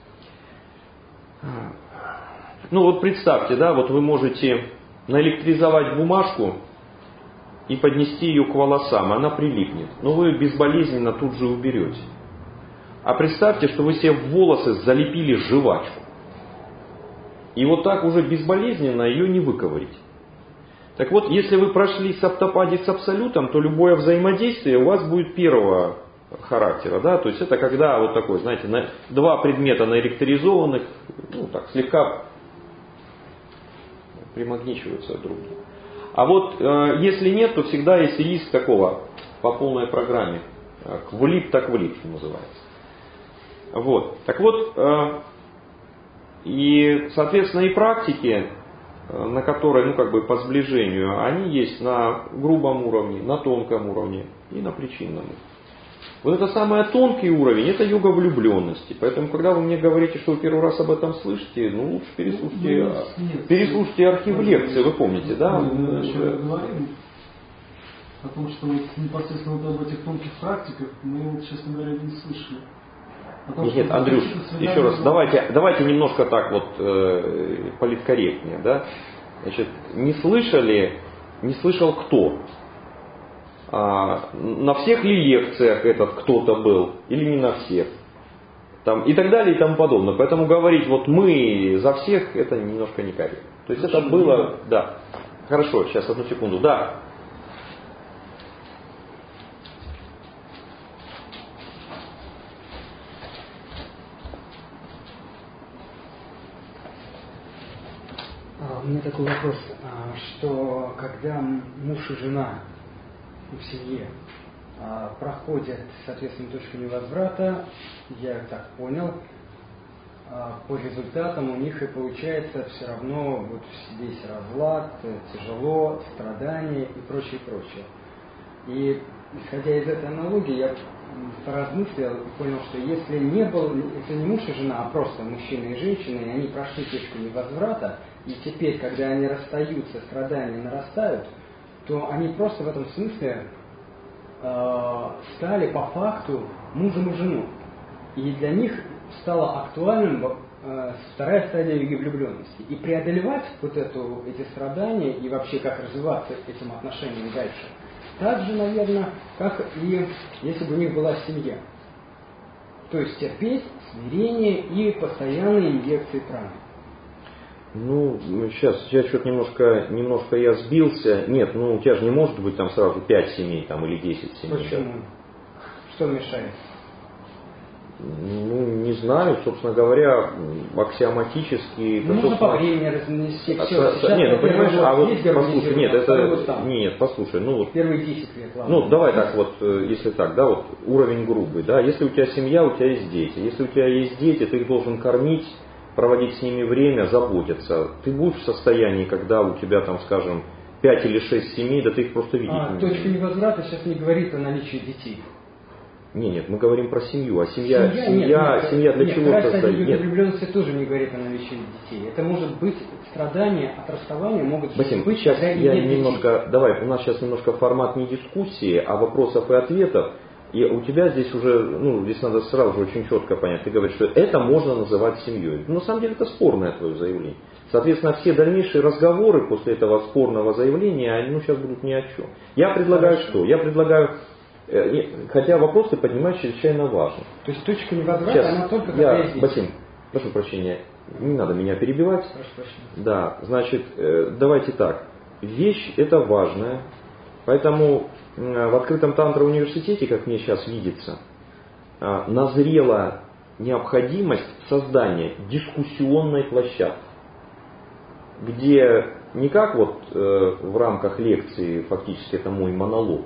Ну вот представьте, да, вот вы можете наэлектризовать бумажку и поднести ее к волосам, она прилипнет. Но вы ее безболезненно тут же уберете. А представьте, что вы себе в волосы залепили жвачку. И вот так уже безболезненно ее не выковырить. Так вот, если вы прошли саптапади с абсолютом, то любое взаимодействие у вас будет первого характера. Да? То есть это когда вот такой, знаете, два предмета наэлектризованных, ну так, слегка примагничиваются друг к другу. А вот э, если нет, то всегда есть риск такого по полной программе. Влип так влип, что называется. Вот. Так вот, э, и, соответственно, и практики, э, на которые, ну, как бы по сближению, они есть на грубом уровне, на тонком уровне и на причинном. Вот это самый тонкий уровень, это йога влюбленности. Поэтому, когда вы мне говорите, что вы первый раз об этом слышите, ну, лучше переслушайте, ну, нет, переслушайте архив лекции, вы помните, да? Мы, мы уже говорим о том, что вот непосредственно вот об этих тонких практиках мы, вот, честно говоря, не слышали. Том, нет, Андрюш, еще раз, давайте, давайте немножко так вот э, политкорректнее, да? Значит, не слышали, не слышал кто? А, на всех ли лекциях этот кто-то был или не на всех? Там, и так далее и тому подобное. Поэтому говорить вот мы за всех, это немножко некорректно. То есть это было, да. Хорошо, сейчас одну секунду, да. У меня такой вопрос, что когда муж и жена в семье проходят, соответственно, точку невозврата, я так понял, по результатам у них и получается все равно вот весь разлад, тяжело, страдания и прочее, прочее. И исходя из этой аналогии, я поразмыслил и понял, что если не был, если не муж и жена, а просто мужчина и женщина, и они прошли точку невозврата, и теперь, когда они расстаются, страдания нарастают, то они просто в этом смысле э, стали по факту мужем и женой. И для них стала актуальным э, вторая стадия йоги влюбленности. И преодолевать вот эту, эти страдания и вообще как развиваться этим отношениям дальше, так же, наверное, как и если бы у них была семья. То есть терпеть, смирение и постоянные инъекции праны. Ну, сейчас, я что-то немножко, немножко я сбился. Нет, ну у тебя же не может быть там сразу пять семей там, или десять семей. Почему? Да? Что мешает? Ну, не знаю, собственно говоря, аксиоматически... Ну, можно по времени разнести все. Нет, ну понимаешь, а вот послушай, нет, это... Нет, послушай, ну вот... Первые десять лет, ладно. Ну, давай так вот, если так, да, вот уровень грубый, да, если у тебя семья, у тебя есть дети. Если у тебя есть дети, ты их должен кормить, проводить с ними время, заботиться. Ты будешь в состоянии, когда у тебя там, скажем, пять или шесть семей, да ты их просто видеть а, не точка будешь. невозврата сейчас не говорит о наличии детей. Нет, нет, мы говорим про семью, а семья, семья, семья, нет, семья для нет, чего создать? создать? Нет. Влюбленности тоже не говорит о наличии детей. Это может быть страдания от расставания, могут Басим, быть, сейчас когда я нет немножко, детей. давай, у нас сейчас немножко формат не дискуссии, а вопросов и ответов. И у тебя здесь уже, ну, здесь надо сразу же очень четко понять. Ты говоришь, что это можно называть семьей. Но на самом деле это спорное твое заявление. Соответственно, все дальнейшие разговоры после этого спорного заявления, они, ну, сейчас будут ни о чем. Я предлагаю Хорошо. что? Я предлагаю, э, хотя вопрос ты поднимаешь чрезвычайно важный. То есть точка невозврата, Сейчас, она только когда я, есть дети. Басим, прошу прощения, не надо меня перебивать. Прошу прощения. Да, значит, э, давайте так. Вещь это важная, поэтому э, в открытом тантра-университете, как мне сейчас видится, э, назрела необходимость создания дискуссионной площадки, где не как вот э, в рамках лекции, фактически это мой монолог,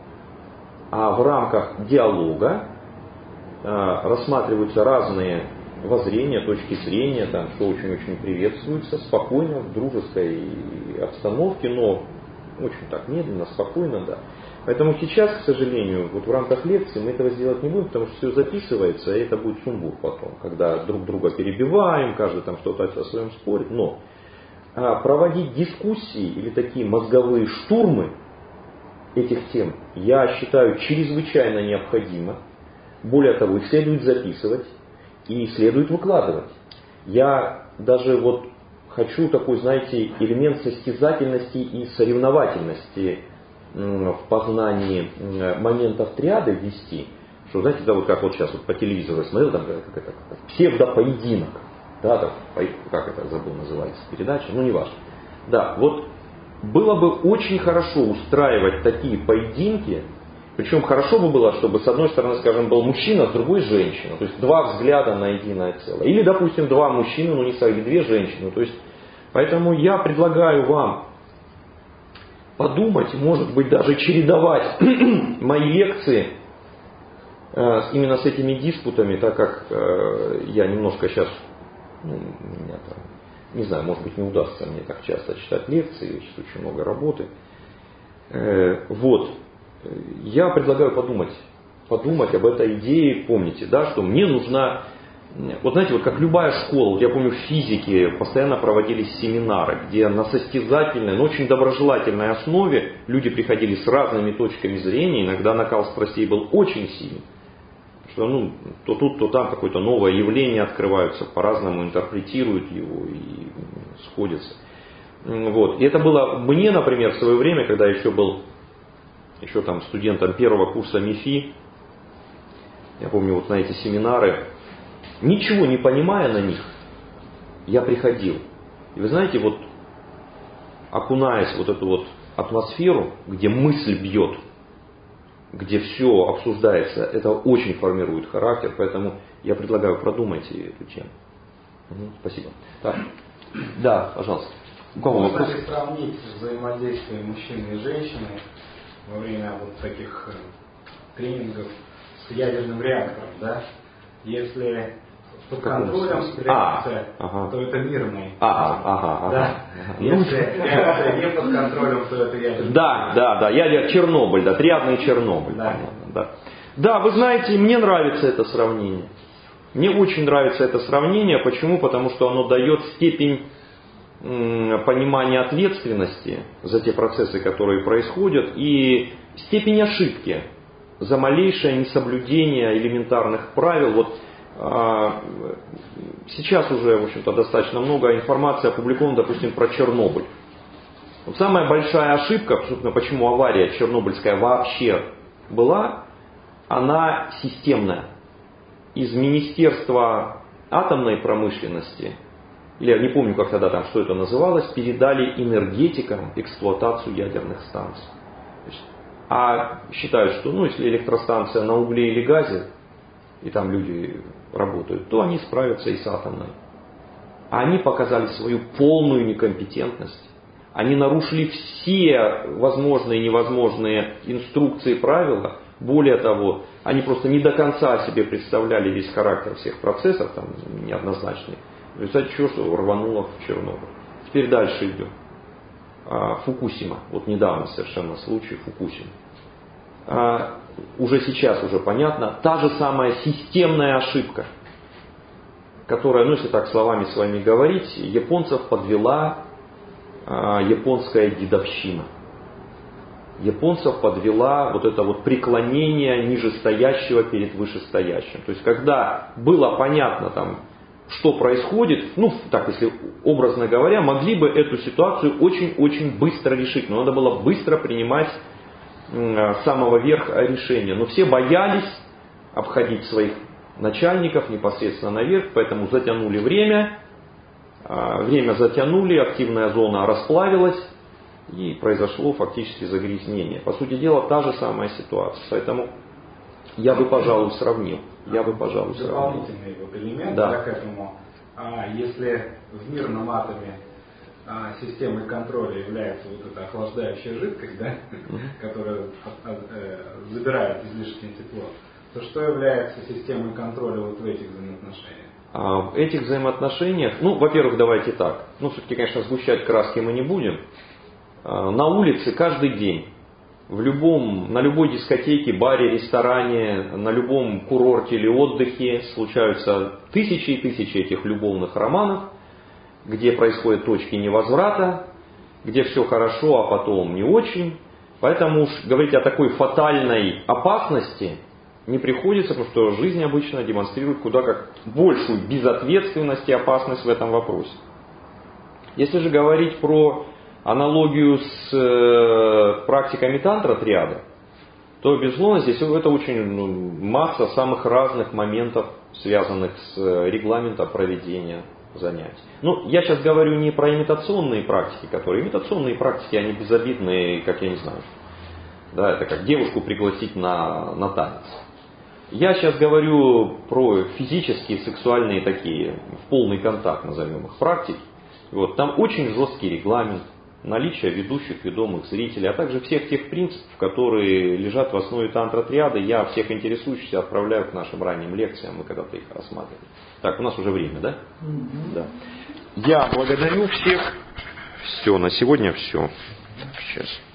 а в рамках диалога э, рассматриваются разные воззрения, точки зрения, там, что очень-очень приветствуется, спокойно, в дружеской обстановке, но очень так медленно, спокойно, да. Поэтому сейчас, к сожалению, вот в рамках лекции мы этого сделать не будем, потому что все записывается, и это будет сумбур потом, когда друг друга перебиваем, каждый там что-то о своем спорит, но а, проводить дискуссии или такие мозговые штурмы этих тем, я считаю, чрезвычайно необходимо. Более того, их следует записывать и следует выкладывать. Я даже вот хочу такой, знаете, элемент состязательности и соревновательности в познании моментов триады ввести. Что, знаете, да, вот как вот сейчас вот по телевизору смотрел, там как это, как псевдопоединок. Да, там, как это, забыл, называется передача, ну не важно. Да, вот было бы очень хорошо устраивать такие поединки. Причем хорошо бы было, чтобы с одной стороны, скажем, был мужчина, с другой женщина. То есть два взгляда на единое целое. Или, допустим, два мужчины, но не свои, две женщины. То есть, поэтому я предлагаю вам подумать, может быть, даже чередовать мои лекции э, именно с этими диспутами, так как э, я немножко сейчас, ну, меня там, не знаю, может быть, не удастся мне так часто читать лекции, сейчас очень много работы. Э, вот. Я предлагаю подумать, подумать об этой идее, помните, да, что мне нужна, вот знаете, вот как любая школа, вот я помню в физике постоянно проводились семинары, где на состязательной, но очень доброжелательной основе люди приходили с разными точками зрения, иногда накал страстей был очень сильный, что ну, то тут, то там какое-то новое явление открываются, по-разному интерпретируют его и сходятся. Вот. И это было мне, например, в свое время, когда еще был еще там студентом первого курса МИФИ, я помню, вот на эти семинары, ничего не понимая на них, я приходил. И вы знаете, вот окунаясь в вот эту вот атмосферу, где мысль бьет, где все обсуждается, это очень формирует характер, поэтому я предлагаю, продумайте эту тему. Угу, спасибо. Так. Да, пожалуйста. У кого Можно вопрос? ли сравнить взаимодействие мужчины и женщины во время вот таких тренингов с ядерным реактором, да? Если под контролем реакция, а, ага. то это мирный. Ага, ага, да? ага. Если реакция не под контролем, то это ядерный. Да, да, да, ядер Чернобыль, да, триадный Чернобыль. Да. Да. Да, вы знаете, мне нравится это сравнение. Мне очень нравится это сравнение. Почему? Потому что оно дает степень понимания ответственности за те процессы, которые происходят, и степень ошибки за малейшее несоблюдение элементарных правил. Вот а, сейчас уже, в общем-то, достаточно много информации опубликовано, допустим, про Чернобыль. Вот самая большая ошибка, собственно, почему авария чернобыльская вообще была, она системная. Из Министерства атомной промышленности, или я не помню, как тогда там, что это называлось, передали энергетикам эксплуатацию ядерных станций. То есть, а считают, что ну, если электростанция на угле или газе, и там люди работают, то они справятся и с атомной. А они показали свою полную некомпетентность. Они нарушили все возможные и невозможные инструкции и правила. Более того, они просто не до конца себе представляли весь характер всех процессов, там неоднозначный. В результате чего, что рвануло в Чернобыль. Теперь дальше идем. Фукусима. Вот недавно совершенно случай Фукусима. Уже сейчас уже понятно. Та же самая системная ошибка, которая, ну если так словами своими говорить, японцев подвела японская дедовщина. Японцев подвела вот это вот преклонение нижестоящего перед вышестоящим. То есть когда было понятно там, что происходит, ну так если образно говоря, могли бы эту ситуацию очень-очень быстро решить. Но надо было быстро принимать с самого верха решения. Но все боялись обходить своих начальников непосредственно наверх, поэтому затянули время. Время затянули, активная зона расплавилась и произошло фактически загрязнение. По сути дела, та же самая ситуация. Поэтому я бы, пожалуй, сравнил. Я бы, пожалуй, сравнил. Дополнительный вот элемент да. Да, к этому. А, если в мирном атоме а, системой контроля является вот эта охлаждающая жидкость, да, угу. которая а, а, забирает излишнее тепло, то что является системой контроля вот в этих взаимоотношениях? В этих взаимоотношениях, ну, во-первых, давайте так, ну, все-таки, конечно, сгущать краски мы не будем. На улице каждый день, в любом, на любой дискотеке, баре, ресторане, на любом курорте или отдыхе случаются тысячи и тысячи этих любовных романов, где происходят точки невозврата, где все хорошо, а потом не очень. Поэтому уж говорить о такой фатальной опасности не приходится, потому что жизнь обычно демонстрирует куда как большую безответственность и опасность в этом вопросе. Если же говорить про аналогию с э, практиками тантра-триады, то, безусловно, здесь это очень ну, масса самых разных моментов, связанных с регламентом проведения занятий. Ну, я сейчас говорю не про имитационные практики, которые... Имитационные практики, они безобидные, как я не знаю. Да, это как девушку пригласить на, на танец. Я сейчас говорю про физические, сексуальные такие, в полный контакт, назовем их, практики. Вот, там очень жесткий регламент, наличие ведущих, ведомых зрителей, а также всех тех принципов, которые лежат в основе тантра-триады. Я всех интересующихся отправляю к нашим ранним лекциям, мы когда-то их рассматривали. Так, у нас уже время, да? Mm-hmm. Да. Я благодарю всех. Все, на сегодня все. Сейчас.